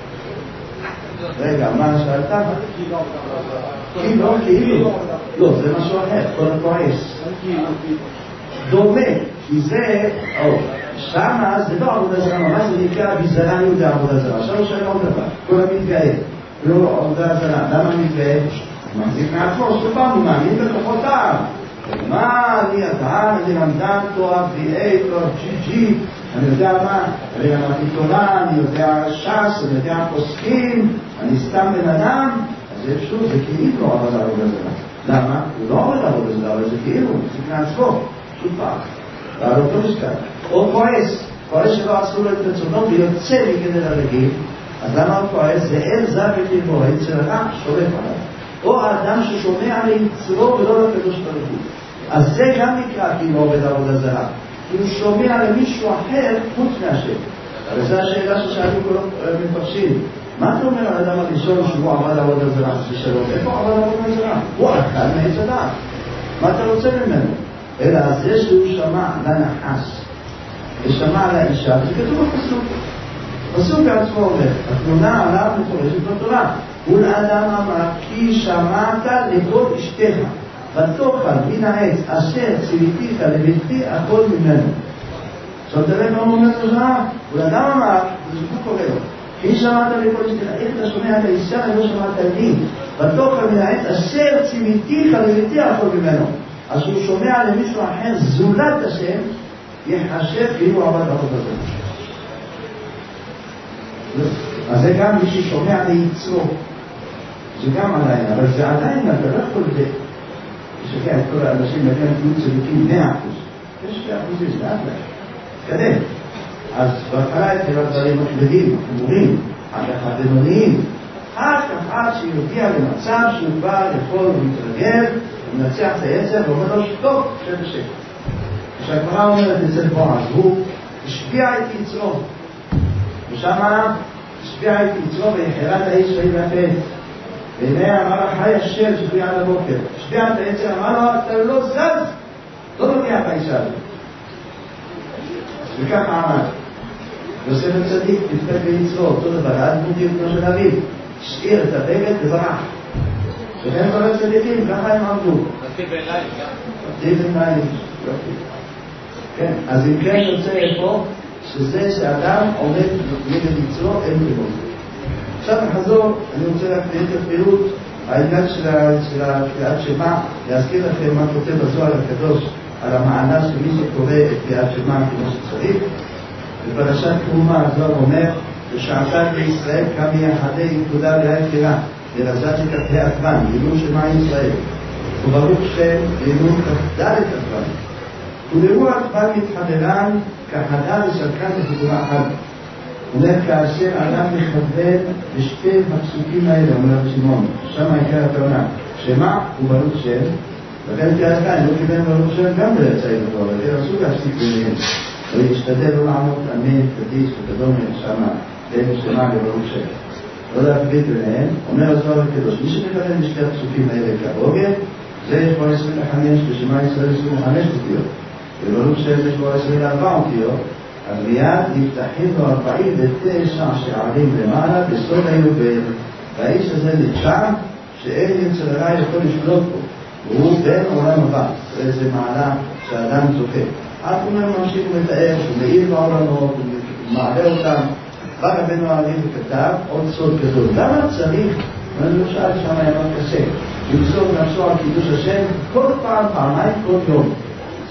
[SPEAKER 1] רגע, מה שאלת? כאילו. לא, זה משהו אחר, כל הכועס. דומה, כי זה, שמה זה לא עבודה זרה, מה זה נקרא ביזרניות לעבודה זרה. עכשיו הוא שואל עוד דבר, כל המתגאה, לא עבודה זרה, למה מתגאה? הוא מחזיק מעצמו, שוב פעם הוא מאמין בכוחותיו. מה אני אדם, אני למדן תואר, B.A, תואר G.G, אני יודע מה, אני למדתי תורה, אני יודע ש"ס, אני יודע פוסקים, אני סתם בן אדם, אז זה שוב, זה כאילו עבודה זרה. למה? הוא לא עובד עבודה זרה, אבל זה כאילו, הוא מחזיק מעצמו. שוב פעם, ועל אותו משקל. או כועס שלא עשו לו את רצונו ויוצא מכדי לרגיל, אז למה הוא כועס? זה אל זר בלבו, היצר הרע שולט עליו. או האדם ששומע ליצרו ולא לקדוש ברוך הוא. אז זה גם נקרא כאילו עובד עבודה זרה. כי הוא שומע למישהו אחר חוץ מהשם. וזו השאלה ששאלו כל מפרשים. מה אתה אומר על האדם הראשון שהוא עבד עבודה זרה? זה שלום. איפה עבד עבודה זרה? הוא אחד מעץ הדעת. מה אתה רוצה ממנו? אלא זה שהוא שמע לנחס ושמע לאישה, זה כתוב בפסוק. פסוק בעצמו אומר, התמונה עליו מפורשת בתורה. ולאדם אמר, כי שמעת לכל אשתך, ותאכל מן העץ אשר ציוויתיך לביתך הכל ממנו. עכשיו תראה מה הוא אומר לזהב. ולאדם אמר, זה קורא לו, כי שמעת לכל אשתך, איך אתה שומע את האישה, לא שמעת לי, ותאכל מן העץ אשר ציוויתיך לביתך הכל ממנו. אז הוא שומע למישהו אחר זולת השם, יחשב כאילו עבד עבודה זרה. אז זה גם מי ששומע ליצרו, זה גם עדיין, אבל זה עדיין, אתה לא יכול לשקע את כל האנשים להגיע לתמיד צדיקים 100%. יש 2%, זה עד להם. תקדם. אז בהתחלה התחילה דברים הכבדים, חמורים, אחר כך הבינוניים, אחר כך עד שיגיע למצב שהוא בא יכול להתרגל, ומנצח את היצר ואומר לו שטוב, שב בשקט. כשהגמרא אומרת אצל בועז, הוא השפיע את יצרו, ושמה השפיע את יצרו ויחרת האיש והפעד. והנה אמר החי השם שפיע עד הבוקר, השפיע את היצר, אמר לו, אתה לא זז, לא נוגע את האישה הזאת. וככה אמר, יוסף הצדיק נפתח ביצרו, אותו דבר, עד מודיע כמו של אביב, השאיר את הבגד וברח. וכן כל הצדיקים, ככה הם עמדו.
[SPEAKER 2] נתיב בעיניים,
[SPEAKER 1] נתיב בעיניים, כן, אז אם כן יוצא פה, שזה שאדם עומד נגד יצרו, אין פירות. עכשיו נחזור, אני רוצה להקריא את הפירוט, העניין של קריאת שמע, להזכיר לכם מה כותב הזוהר הקדוש על המענה של מי שקורא את קריאת שמע כמו שצריך. בפרשת תרומה הזוהר אומר, בשעתה בישראל קם יחדי נקודה והיתרה, לרזת את כ"ה אתרן, גילו שמע ישראל. וברוך שם גילו כ"ד אתרן. ולאו אתרן מתחברן כחדה ושלקן בסיפורה אחת. אומר כאשר אדם מכוון בשתי הפסוקים האלה, אומר שמעון, שם העיקר הטעונה, שמע וברוך שם, לכן כאן, לא כיוון ברוך שם גם ביצא איתו, אבל זה רצו להפסיק ביניהם. ולהשתדל לא לעמוד אמן, קדיש וכדומה, שמה, בין שמע וברוך שם. לא להפריד ביניהם, אומר הזוהר הקדוש, מי שמכוון בשתי הפסוקים האלה כהוגה, זה יש בו 25, בשמע ישראל 25 אותיות, וברוך שם יש בו 24 אותיות, אז מיד נפתחים לו 49 שערים למעלה בסוד היובל, והאיש הזה נרשם שאין יצר הרע יכול לשלוט בו, והוא בן עולם הבא. זה מעלה שהאדם זוכה. עד הוא ממשיך ומתאר שהוא מאיר בעולמות, הוא מעלה אותם. רק רבנו האריך וכתב עוד סוד גדול. למה צריך, ואני לא שאל שם היה מאוד קשה, למסור נפשו על קידוש השם כל פעם, פעמיים, כל יום.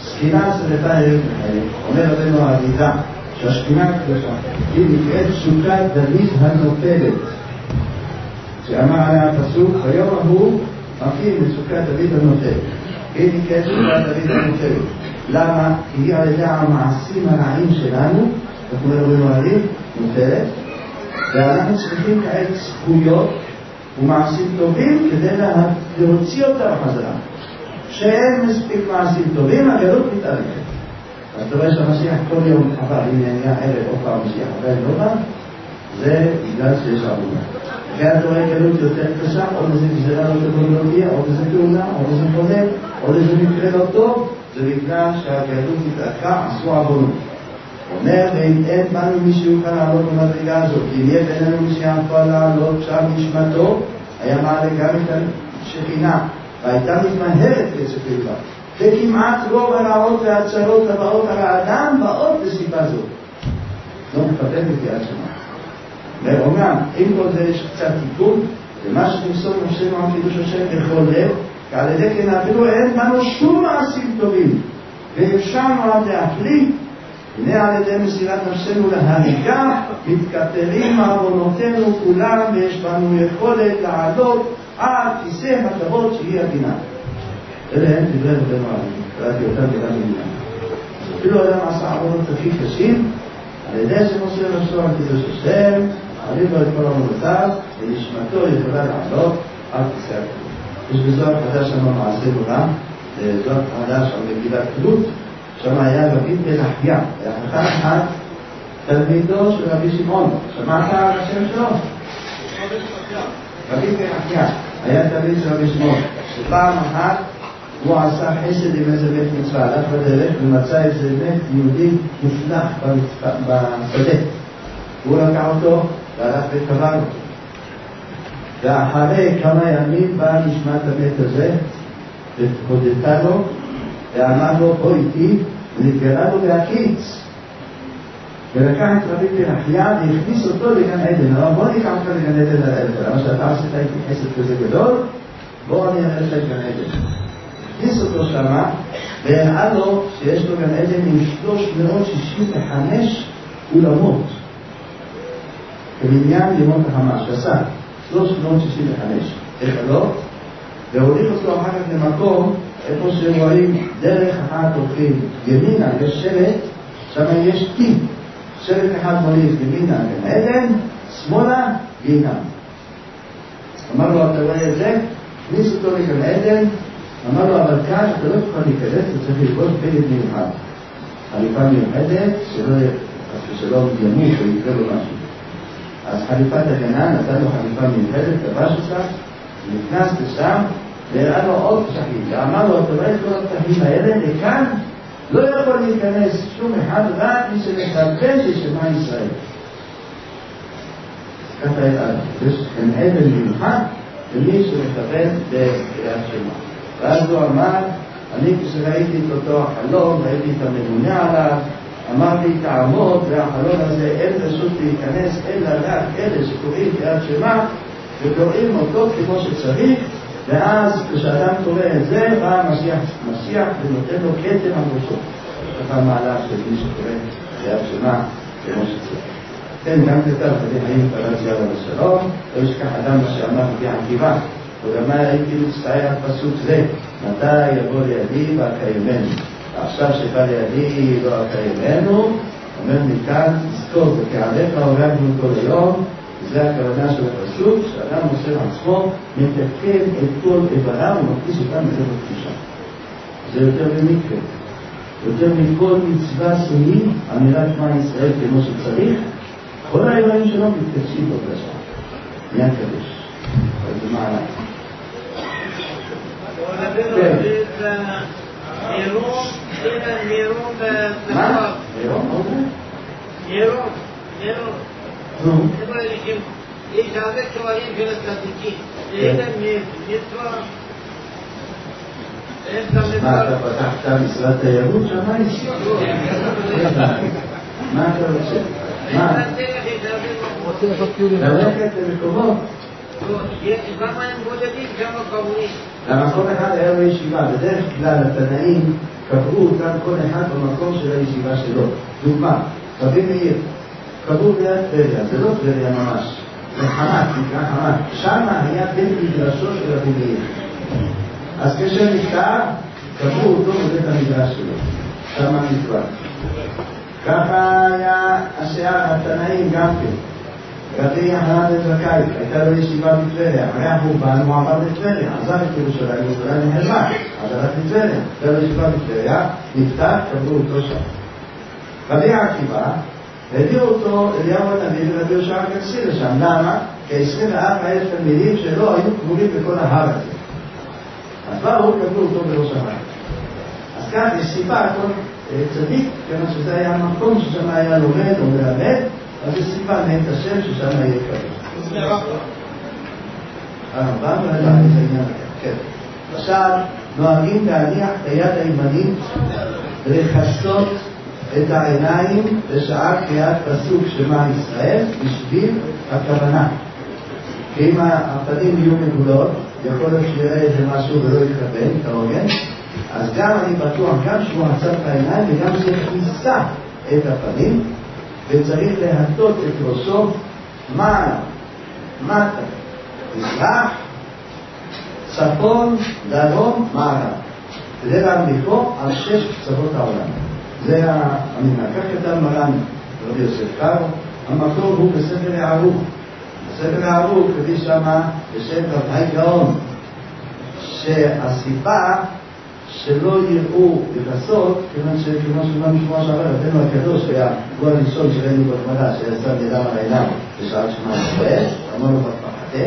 [SPEAKER 1] סקינה סלתה ערב לחיים, אומר רבנו האריזה, שהשכינה הקדושה היא נקראת סוכת דוד הנופלת, שאמר עליה הפסוק, ביום ההוא מקים את סוכת דוד הנופלת. היא נקראת סוכת דוד הנופלת. למה? כי היא על ידי המעשים הרעים שלנו, אנחנו רבנו האריזה, נופלת, ואנחנו צריכים כעת זכויות ומעשים טובים כדי להוציא אותה בחזרה. שאין מספיק מעשים טובים, הגלות מתארכת. אז אתה רואה שהמשיח כל יום עבר, אם נהיה ערב או פעם משיח עבר לא בא, זה בגלל שיש עבודה. ואתה רואה גלות יותר קשה, עוד איזה גזירה לא תהיה, עוד איזה תאונה, עוד איזה חולה, עוד איזה מקרה לא טוב, זה בגלל שהגלות מתארכה, עשו עבונות. אומר, ואם אין בנו מי שיוכל לעלות במדרגה הזאת, אם יהיה בינינו מי שיכול לעלות שם נשמתו, היה מעלה גם את השכינה, והייתה מתמהרת כסף לבד. וכמעט רוב הרעות והצרות הבאות על האדם באות בסיבה זאת. לא מפתח את יד שמה. ואומנם, אם כל זה יש קצת תיקון, ומה שנמסור נפשנו על קידוש השם בכל לב, כעל ידי כן אפילו אין בנו שום מעשים טובים, ואפשרנו עד להפליא, הנה על ידי מסירת נפשנו להריגה, מתכתרים מעוונותינו כולם, ויש בנו יכולת לעלות עד כיסא הכבוד שהיא הבינה. אלה הם דברי רבנו האריזה, קראתי אותם וגם בעניין. אז אפילו אדם עשה עבודות הכי קשים, על ידי שמוסר נפשו על קידוש השם, מעלים לו את כל עבודותיו, ונשמתו יכולה לעלות עד כיסא הכבוד. יש בזוהר חדש שם מעשה עולם, זוהר חדש על מגילת כלות, שם היה רבי בן אחיה, היה חכם אחד, תלמידו של רבי שמעון. שמעת על השם שלו? רבי בן אחיה היה תלמיד של רבי שמעון, שפעם אחת הוא עשה חסד עם איזה בית מצווה, הלך בדרך ומצא איזה בית יהודי מופלח בשדה. הוא לקח אותו והלך וקבר אותו. ואחרי כמה ימים בא נשמת הבית הזה והודתה לו ואמר לו בוא איתי, ונתגלה לו בהקיץ, ולקח את רבי בן אחיה והכניס אותו לגן עדן. אמר בוא ניקח אותך לגן עדן על העדן, למה שאתה עשית איתי חסד כזה גדול, בוא אני אראה לך את גן עדן. הכניס אותו שמה והראה לו שיש לו גן עדן עם 365 אולמות כמניין ימות החמה שעשה 365 החלות, והוליך אותו אחר כך למקום איפה שרואים דרך אחת הולכים ימינה, יש שלט, שם יש טיפ, שלט אחד מוליך ימינה גן עדן, שמאלה גיהנם. אמר לו אתה רואה את זה? הכניס אותו לגן עדן, אמר לו אבל כאן אתה לא יכול להיכנס, אתה צריך ללבוש בגד מיוחד, חליפה מיוחדת שלא ימות או יקרה לו משהו. אז חליפת הגנה נתן לו חליפה מיוחדת, לבש אותה, נכנס לשם והראה לו עוד פתחים, ואמר לו אתה רואה את כל הפתחים האלה, לכאן לא יכול להיכנס שום אחד, רק מי שמכוון לשמע ישראל. ככה יש כאן עדן מיוחד למי שמכוון בקריאת שמע. ואז הוא אמר, אני כשראיתי את אותו החלום, ראיתי את הממונה עליו, אמרתי תעמוד, והחלום הזה אין רשות להיכנס אלא רק אלה שקוראים קריאת שמע וקוראים אותו כמו שצריך, ואז כשאדם קורא את זה בא משיח ונותן לו כתר על ראשו. ככה מעלה של מי שקורא קריאת שמע כמו שצריך. כן, גם כתב חדי חיים פרץ יד על השלום, לא ישכח אדם מה שאמר רבי עקיבא, וגם הייתי מצטער על פסוק זה, מתי יבוא לידי ואקיימנו. עכשיו שבא לידי לא אקיימנו, אומר מכאן תזכור, וכעליך הורגנו כל היום, זה הכוונה של הפסוק, שאדם עושה עצמו, מתקן את כל איבריו ומכניס אותם לזה בקדושה. זה יותר ממקרה. יותר מכל מצווה סמלית, אמירת מה ישראל כמו שצריך, כל האיברים שלו מתקדשים בקדושה. עניין קדוש. זה מעלה. מה?
[SPEAKER 3] נירון. יש הרבה צוערים של הצדיקים. זה מצווה.
[SPEAKER 1] מה, אתה פתחת משרד תיירות שמיים? מה אתה רוצה? מה? ללכת למקומות?
[SPEAKER 3] למה הם בודדים כמה קבועים?
[SPEAKER 1] למקום אחד היה בישיבה, בדרך כלל התנאים קבעו אותם כל אחד במקום של הישיבה שלו. דוגמה, רבי מאיר, קבעו ליד טבריה, זה לא טבריה ממש, זה חמת, נקרא חמת, שם היה בית מדרשו של רבי מאיר. אז כשנפטר, קבעו אותו בבית המדרש שלו, שם נקרא. ככה היה השיער התנאים גם כן. רבי יחנן בן זכאי, הייתה לו ישיבה בטבריה, אחרי החורבן הוא עבר לטבריה, עזב את ירושלים, ירושלים נהרמה, אז הלך לטבריה, הייתה לו ישיבה בטבריה, נפטר, קבעו אותו שם. רבי עקיבא, הביאו אותו אליהו הנביא ורבי יהושע הקציר לשם, למה? כ-24,000 תלמידים שלא היו קבורים בכל ההר הזה. אז באו, קבעו אותו בראש ההר. אז כך יש סיבה, כל צדיק, כמה שזה היה המקום ששם היה לומד או מלמד, אז יש סיבה נהן את השם ששם יהיה קבוע. הרמב"ם לא ידע איזה עניין כן. עכשיו נוהגים להניח את היד הימנית ולכסות את העיניים בשעה קריאת פסוק שמע ישראל בשביל הכוונה. כי אם הפנים יהיו מגולות, יכול להיות שיראה איזה משהו ולא יכוון, כהוגן, אז גם אני בטוח גם שהוא עצר את העיניים וגם שכיסה את הפנים, וצריך להטות את ראשו מעלה, מטה, מזרח, צפון, דרום, מערב. כדי להמליכו על 6 קצוות העולם. זה המנהג. כך כתב מרן רבי יוסף קארו, המקור הוא בספר הערוך. בספר הערוך כתוב שמה בשם רבי גאון, שהסיבה שלא יראו לכסות, כיוון שכמו משמוע שעבר, רבנו הקדוש היה גול ראשון שראינו בגמרא, שיצא ידם על העיניים בשעת שמע ישראל, אמר לו בפחתה,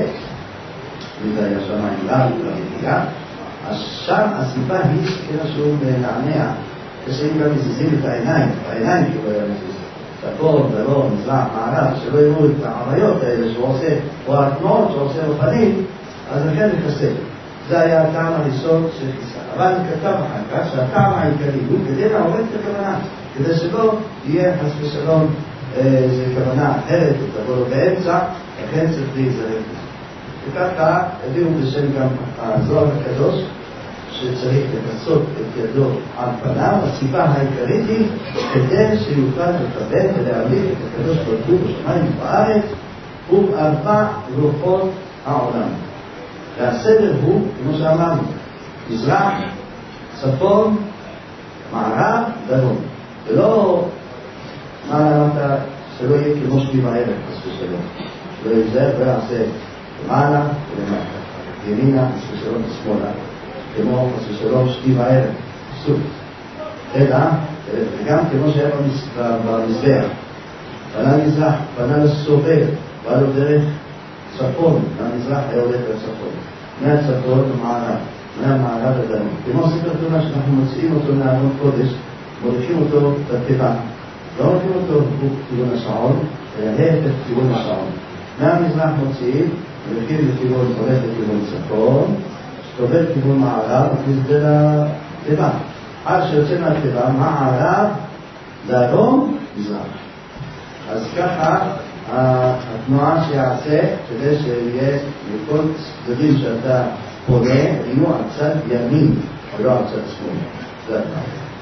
[SPEAKER 1] וזה היה שמה עם לאו ולרגיעה, אז שם הסיבה היא כאילו שהוא מנענע, כשהם גם מזיזים את העיניים כאילו היה מזיז, צפון, דרום, מזרח, מערב, שלא יראו את העריות האלה שהוא עושה, או התנועות שהוא עושה בפנים, אז לכן לכסה. זה היה הטעם הראשון של חיסה. אבל כתב אחר כך שהטעם העיקרי הוא כדי להורד את הכוונה, כדי שלא יהיה חס ושלום איזו כוונה אחרת, תבוא לו באמצע, לכן צריך להיזהר בזה. וככה הביאו בשם גם הזוהר הקדוש, שצריך לכסות את ידו על פניו. הסיבה העיקרית היא כדי שיוכל לכבד ולהעמיד את הקדוש ברוך הוא בשמיים ובארץ ובארבע רוחות העולם. והסדר הוא, כמו שאמרנו, מזרח, צפון, מערב, דרום. ולא, מה אמרת, שלא יהיה כמו שתי בערב, חס ושלום. שלא יזהר ויעשה למעלה ולמטה. ימינה, חס ושלום, בשמאלה. כמו חס ושלום, שתי בערב. סוף. אלא, וגם כמו שהיה במזבח. פנה מזרח, פנה לסובב, בא לו דרך צפון, מהמזרח היה הולך לצפון, מהצפון למערב, מהמערב לדרום. כמו ספר תורה שאנחנו מוציאים אותו מארון קודש, מוליכים אותו בתיבה. לא מוליכים אותו בכיוון השעון, אלא להפך כיוון השעון. מהמזרח מוציאים, מוליכים לכיוון, הולך לכיוון צפון, סתובב לכיוון מערב, מכניס את זה לתיבה. עד שיוצא מהתיבה, מערב, דרום, מזרח. אז ככה, התנועה שיעשה כדי שיהיה לכל צדדים שאתה פונה יהיו על צד ימין ולא על צד שמאל. זה התנועה.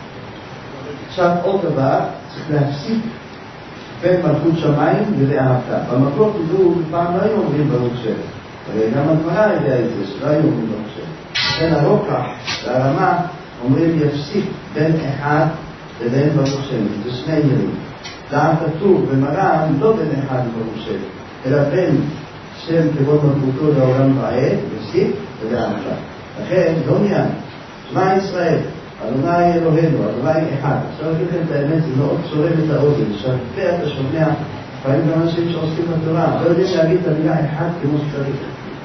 [SPEAKER 1] עכשיו עוד דבר, צריך להפסיק בין מלכות שמיים ולאהבתה. במקור תדעו, פעם לא היו אומרים ברוך שם, וגם הגמרא יודע את זה שלא היו אומרים ברוך שם. בין הרוקח והרמה אומרים יפסיק בין אחד לבין ברוך שם, זה שני מילים. דעת כתוב במרן לא בין אחד ברוך שם, אלא בין שם כבוד מלכותו לעולם ועד, יפסיק ולאהבתה. לכן לא עניין, שמע ישראל, אדוני אלוהינו, אדוני אחד. עכשיו אגיד לכם את האמת, זה מאוד צורם את האוזן, שהפה אתה שומע, לפעמים גם אנשים שעוסקים בתורה, לא יודעים להגיד את המילה אחד כמו שצריך.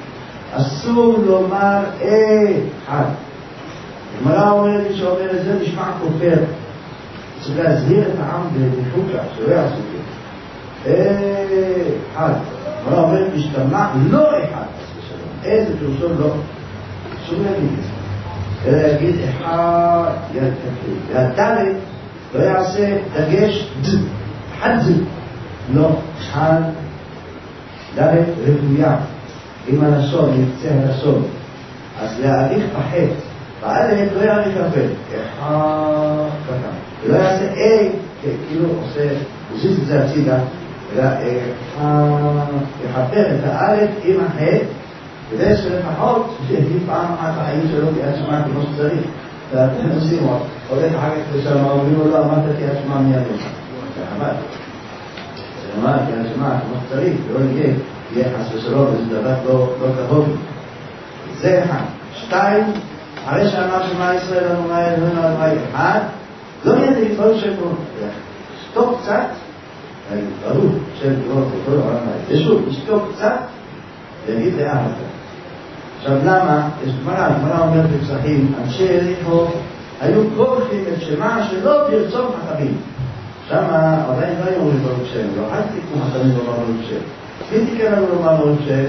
[SPEAKER 1] אסור לומר אחד. הגמרא אומרת לי שאומר את זה נשמע כופר. צריך להזהיר את העם בחוקה, שלא יעשו ככה. אחד. הגמרא אומרת משתמע לא אחד. איזה פירושו לא. שום להגיד את זה. אלא יגיד אחד יד כפי. והדלת לא יעשה דגש אחד זה. לא, אחד דלת רבויה. עם הלשון, נקצה הלשון. אז להאריך בחטא באלף לא יאריך הרבה, ככה, ולא יעשה כאילו עושה, עושים את זה הצידה, אלא יחבר את האלף עם החטא, כדי שלפחות שיגיד פעם אחת החיים שלו תהיה שמע כמו שצריך. ואתם עושים עוד, הולך אחר כך לשם, אומרים לו לא אמרת תהיה שמע מיד לך. זה חבל. זה אמר תהיה שמע כמו שצריך, ולא יהיה חס ושלום, וזה דבר לא טוב. זה אחד. שתיים, אחרי שאמר שמע ישראל אדוני אלוהינו אדוני אחד, לא יהיה לפעול שפה. שתוק קצת, ברור, שם לא כל העולם הזה. ושוב, ישתוק קצת, ויגיד לאהבת. עכשיו למה? יש גמרא אומרת בפסחים, אנשי יריחו היו כורכים את שמה שלא ברצון חכמים. שמה עדיין לא היו אומרים ברוך שם, לא אל תקנו חכמים לומר ברוך שם. מי תקן לנו לומר ברוך שם?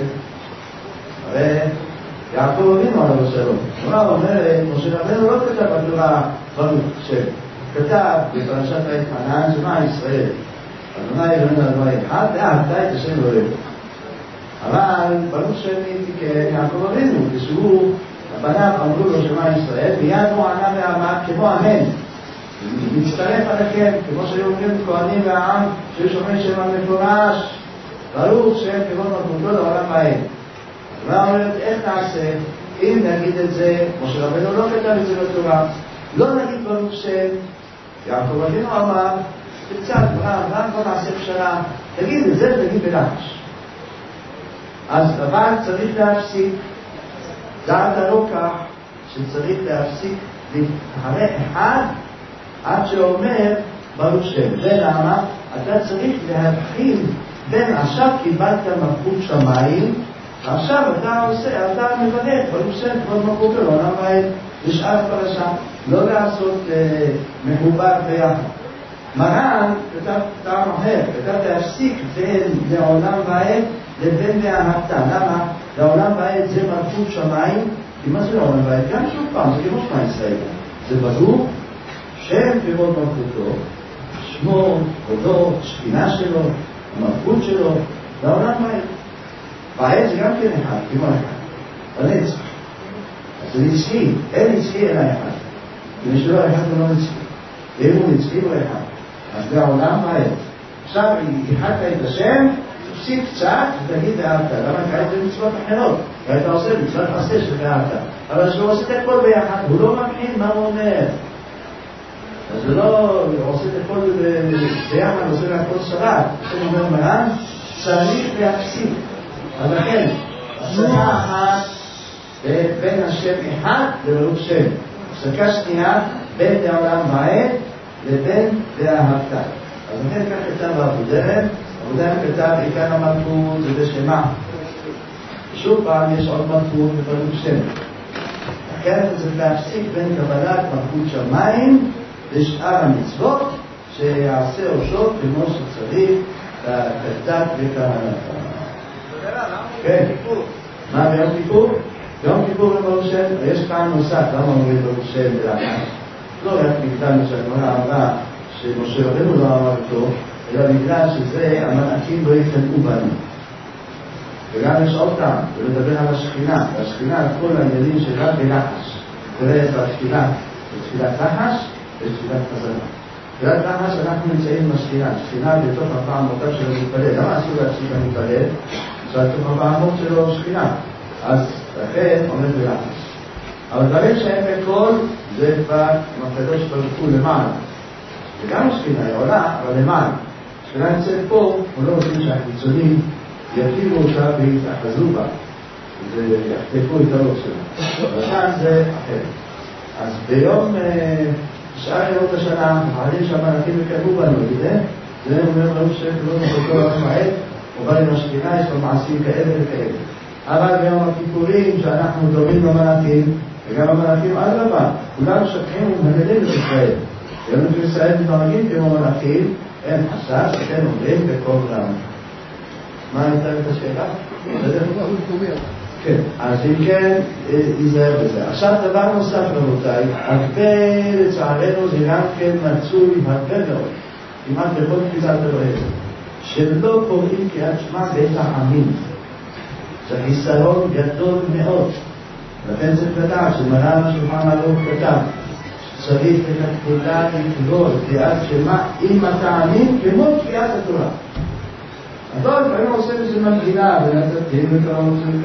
[SPEAKER 1] הרי יעקב אבינו עליו השלום. גמרא אומרת, משה רבנו לא כתב בתורה ברוך שם. כתב בפרשת ויתחנן שמע ישראל. אדוני אלוהינו אדוני אחד, ואהבת את השם אלוהינו. אבל ברוך שם תיקן יעקב אבינו, כשהוא, הבניו אמרו לו שמע ישראל, מיד הוא ענה ועמד כמו אמן. מצטרף עליכם, כמו שהיו אומרים כהנים והעם, שהיו שומעים שם המפורש, ברוך שם כבוד מלכותו לעולם ועד. מה אומרת, איך נעשה? אם נגיד את זה, משה רבנו לא כתב את זה בתורה, לא נגיד ברוך שם, יעקב אבינו אמר, קצת, בוא נעשה פשרה, תגיד את זה, תגיד בלחש. אז אבל צריך להפסיק, דעת הרוקח שצריך להפסיק אחרי אחד עד שאומר ברוך שם. ולמה? אתה צריך להבחין בין עכשיו קיבלת מלכות שמיים, עכשיו אתה מברך ברוך שם כבוד מלכותו לעולם ועד בשאר הפרשה, לא לעשות מחובר ביחד. מרן כתב טעם אחר, כתב להפסיק בין לעולם ועד לבין ואהבת. למה? לעולם ועד זה מלכות שמיים, כי מה זה לעולם ועד? גם שוב פעם, זה כמו שמע ישראל. זה ברור שם כבוד מלכותו, שמו, כבודו, שכינה שלו, המלכות שלו, לעולם ועד. ועד זה גם כן אחד, כמו אחד. הנצח. אז זה נצחי, אין נצחי אלא אחד. אם יש לו אחד הוא לא נצחי. ואם הוא נצחי הוא אחד. אז בעולם ועד. עכשיו, יחדת את השם, תפסיק קצת ותגיד ואהבת. למה קראת במצוות אחרות? והיית עושה מצוות עשה של ואהבת. אבל כשהוא עושה את הכל ביחד, הוא לא מבחין מה הוא אומר. אז הוא לא עושה את הכל ביחד, הוא עושה הכל שרת. הוא אומר מרן, צריך להפסיק. אז לכן, הפסקה אחת בין השם אחד לברוך שם. הפסקה שנייה בין לעולם ועד לבין ואהבת. אז לכן כך כתב בעבודהם, עבודהם כתב עיקר המלכות ובשמה. שוב פעם יש עוד מלכות וברוך שם. לכן אתה צריך להפסיק בין קבלת מלכות שמיים לשאר המצוות שיעשה ראשו כמו שצריך כדת וכהנתה. כן. מה ביום כיפור? ביום כיפור וברוך שם, יש כאן נוסף, למה אומרים ברוך שם ולמה? לא רק בגלל שהגמרא אמרה שמשה רבנו לא אמר אותו, אלא בגלל שזה המלאכים לא יתקנאו בנו. וגם יש עוד טעם, ולדבר על השכינה, והשכינה על כל העניינים שלה בלחש. תראה את התפילה, בתפילת לחש ובתפילת חזרה. בתפילת לחש אנחנו נמצאים בשכינה, שכינה בתוך הפעמותיו של המתפלל. למה אסור להפסיק המתפלל? בתוך הפעמות שלו שכינה. אז לכן עומד בלחש. אבל דברים שהם בכל זה כבר מפדו שפרקו למעלה. וגם השכינה היא עולה, אבל למעלה. השכינה נמצאת פה, הוא לא רוצים שהחיצונים יקימו אותה ויתאחזו בה. ויחטפו את הראש שלה. וכאן זה אחר. אז ביום שאר ימות השנה, מחדים שהמלאכים יקרבו בנו, זה אומר לנו שלא נוכל כל המעט, הוא בא עם השכינה, יש לו מעשים כאלה וכאלה. אבל ביום הכיפורים שאנחנו דומים למלאכים, וגם המלאכים עד רבה, כולם שכחים ומהללים את ישראל. יום את ישראל מתנהגים כמו מלאכים, אין חשש, אתם אומרים בכל רם. מה הייתה את השאלה? כן, אז אם כן, ייזהר בזה. עכשיו דבר נוסף רבותיי, הרבה לצערנו זה גם כן מצוי הרבה מאוד, כמעט בכל תפילת אלוהים, שלא קוראים קריאת שמע בית העמים. זה חיסרון גדול מאוד. לכן צריך לדעת שמרן השולחן ערוך כתב צריך את התפילה לקרוא קריאת שמע עם הטעמים כמו קריאת התורה. אז לא, לפעמים עושה בזה מנגינה ונתתים וכמה עושים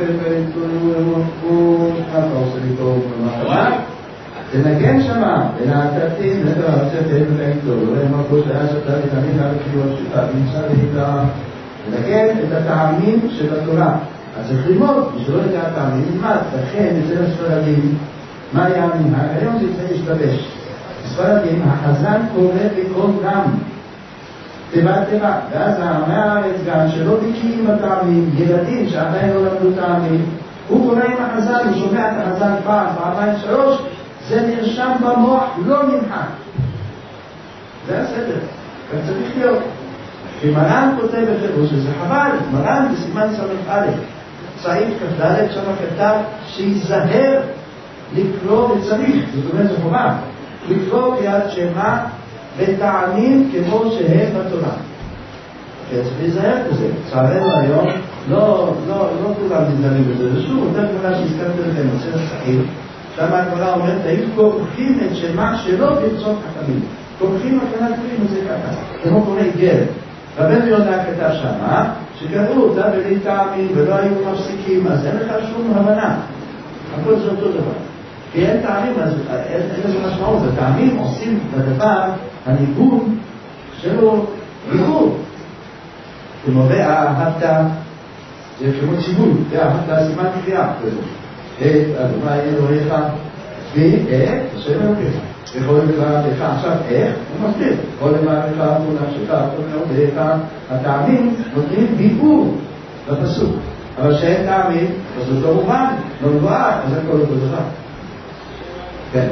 [SPEAKER 1] מה אתה עושה לי טוב במחנה? תנגן שמה ונתתים והם הכל שהיה שאתה תתאמין על הקריאות שלך נמצא להתא תנגן את הטעמים של התורה. אז צריך ללמוד, בשביל לא את הטעמים נלמד. לכן אצל הספרדים מה היה המנהג? היום זה צריך להשתבש. הספרדים החזן קורא בכל דם תיבה, ואז הארץ גם שלא בקיאים בטעמים, ילדים שעדיין לא למדו טעמים, הוא קורא עם החזן, הוא שומע את החזן פעם, פעמיים, שלוש, זה נרשם במוח, לא נמחק. זה הסדר, כך צריך להיות. כי מרן כותב בפירוש, שזה חבל, מרן בסימן סמך א', סעיף כ"ד שם כתב שיזהר לקרוא וצריך, זאת אומרת זה חובה, לקרוא קריאת שמע בטעמים כמו שהם בתורה. צריך להיזהר בזה. צערנו היום לא כולם נזהרים בזה. ושוב, אותה גמרא שהזכרתי לכם, מסכת סחילין, שם הגמרא אומרת, היו כורכים את שמע שלא ברצות חכמים. כורכים הכוונה קוראים את זה ככה. כמו קורא גר. רבנו יונה כתב שמה, שקראו אותה בלי טעמים ולא היו מפסיקים, אז אין לך שום הבנה. הכל זה אותו דבר. כי אין טעמים, אז אין לזה משמעות. הטעמים עושים בדבר הניגון שלו ניגון. כמו ואהבת, זה כמו ציווי, ואהבת סימן קריאה. אדוני אלוהיך, ואיך, השם אלוהיך. יכול לברך עכשיו איך? הוא מסביר. יכול לברך כל נפשך, כל מאודיך. הטעמים נותנים ביאור בפסוק. אבל שאין טעמים, אז זה לא מובן, לא מבואר, אז זה כל אותו דבר. כן.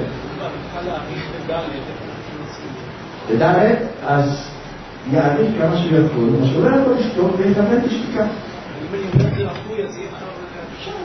[SPEAKER 1] לדעת, אז יעריך כמה שיכול, מה שאולי יכול לשתוק ויתאמן לשתיקה.
[SPEAKER 2] אם אני אומר זה רפוי, אז אי אפשר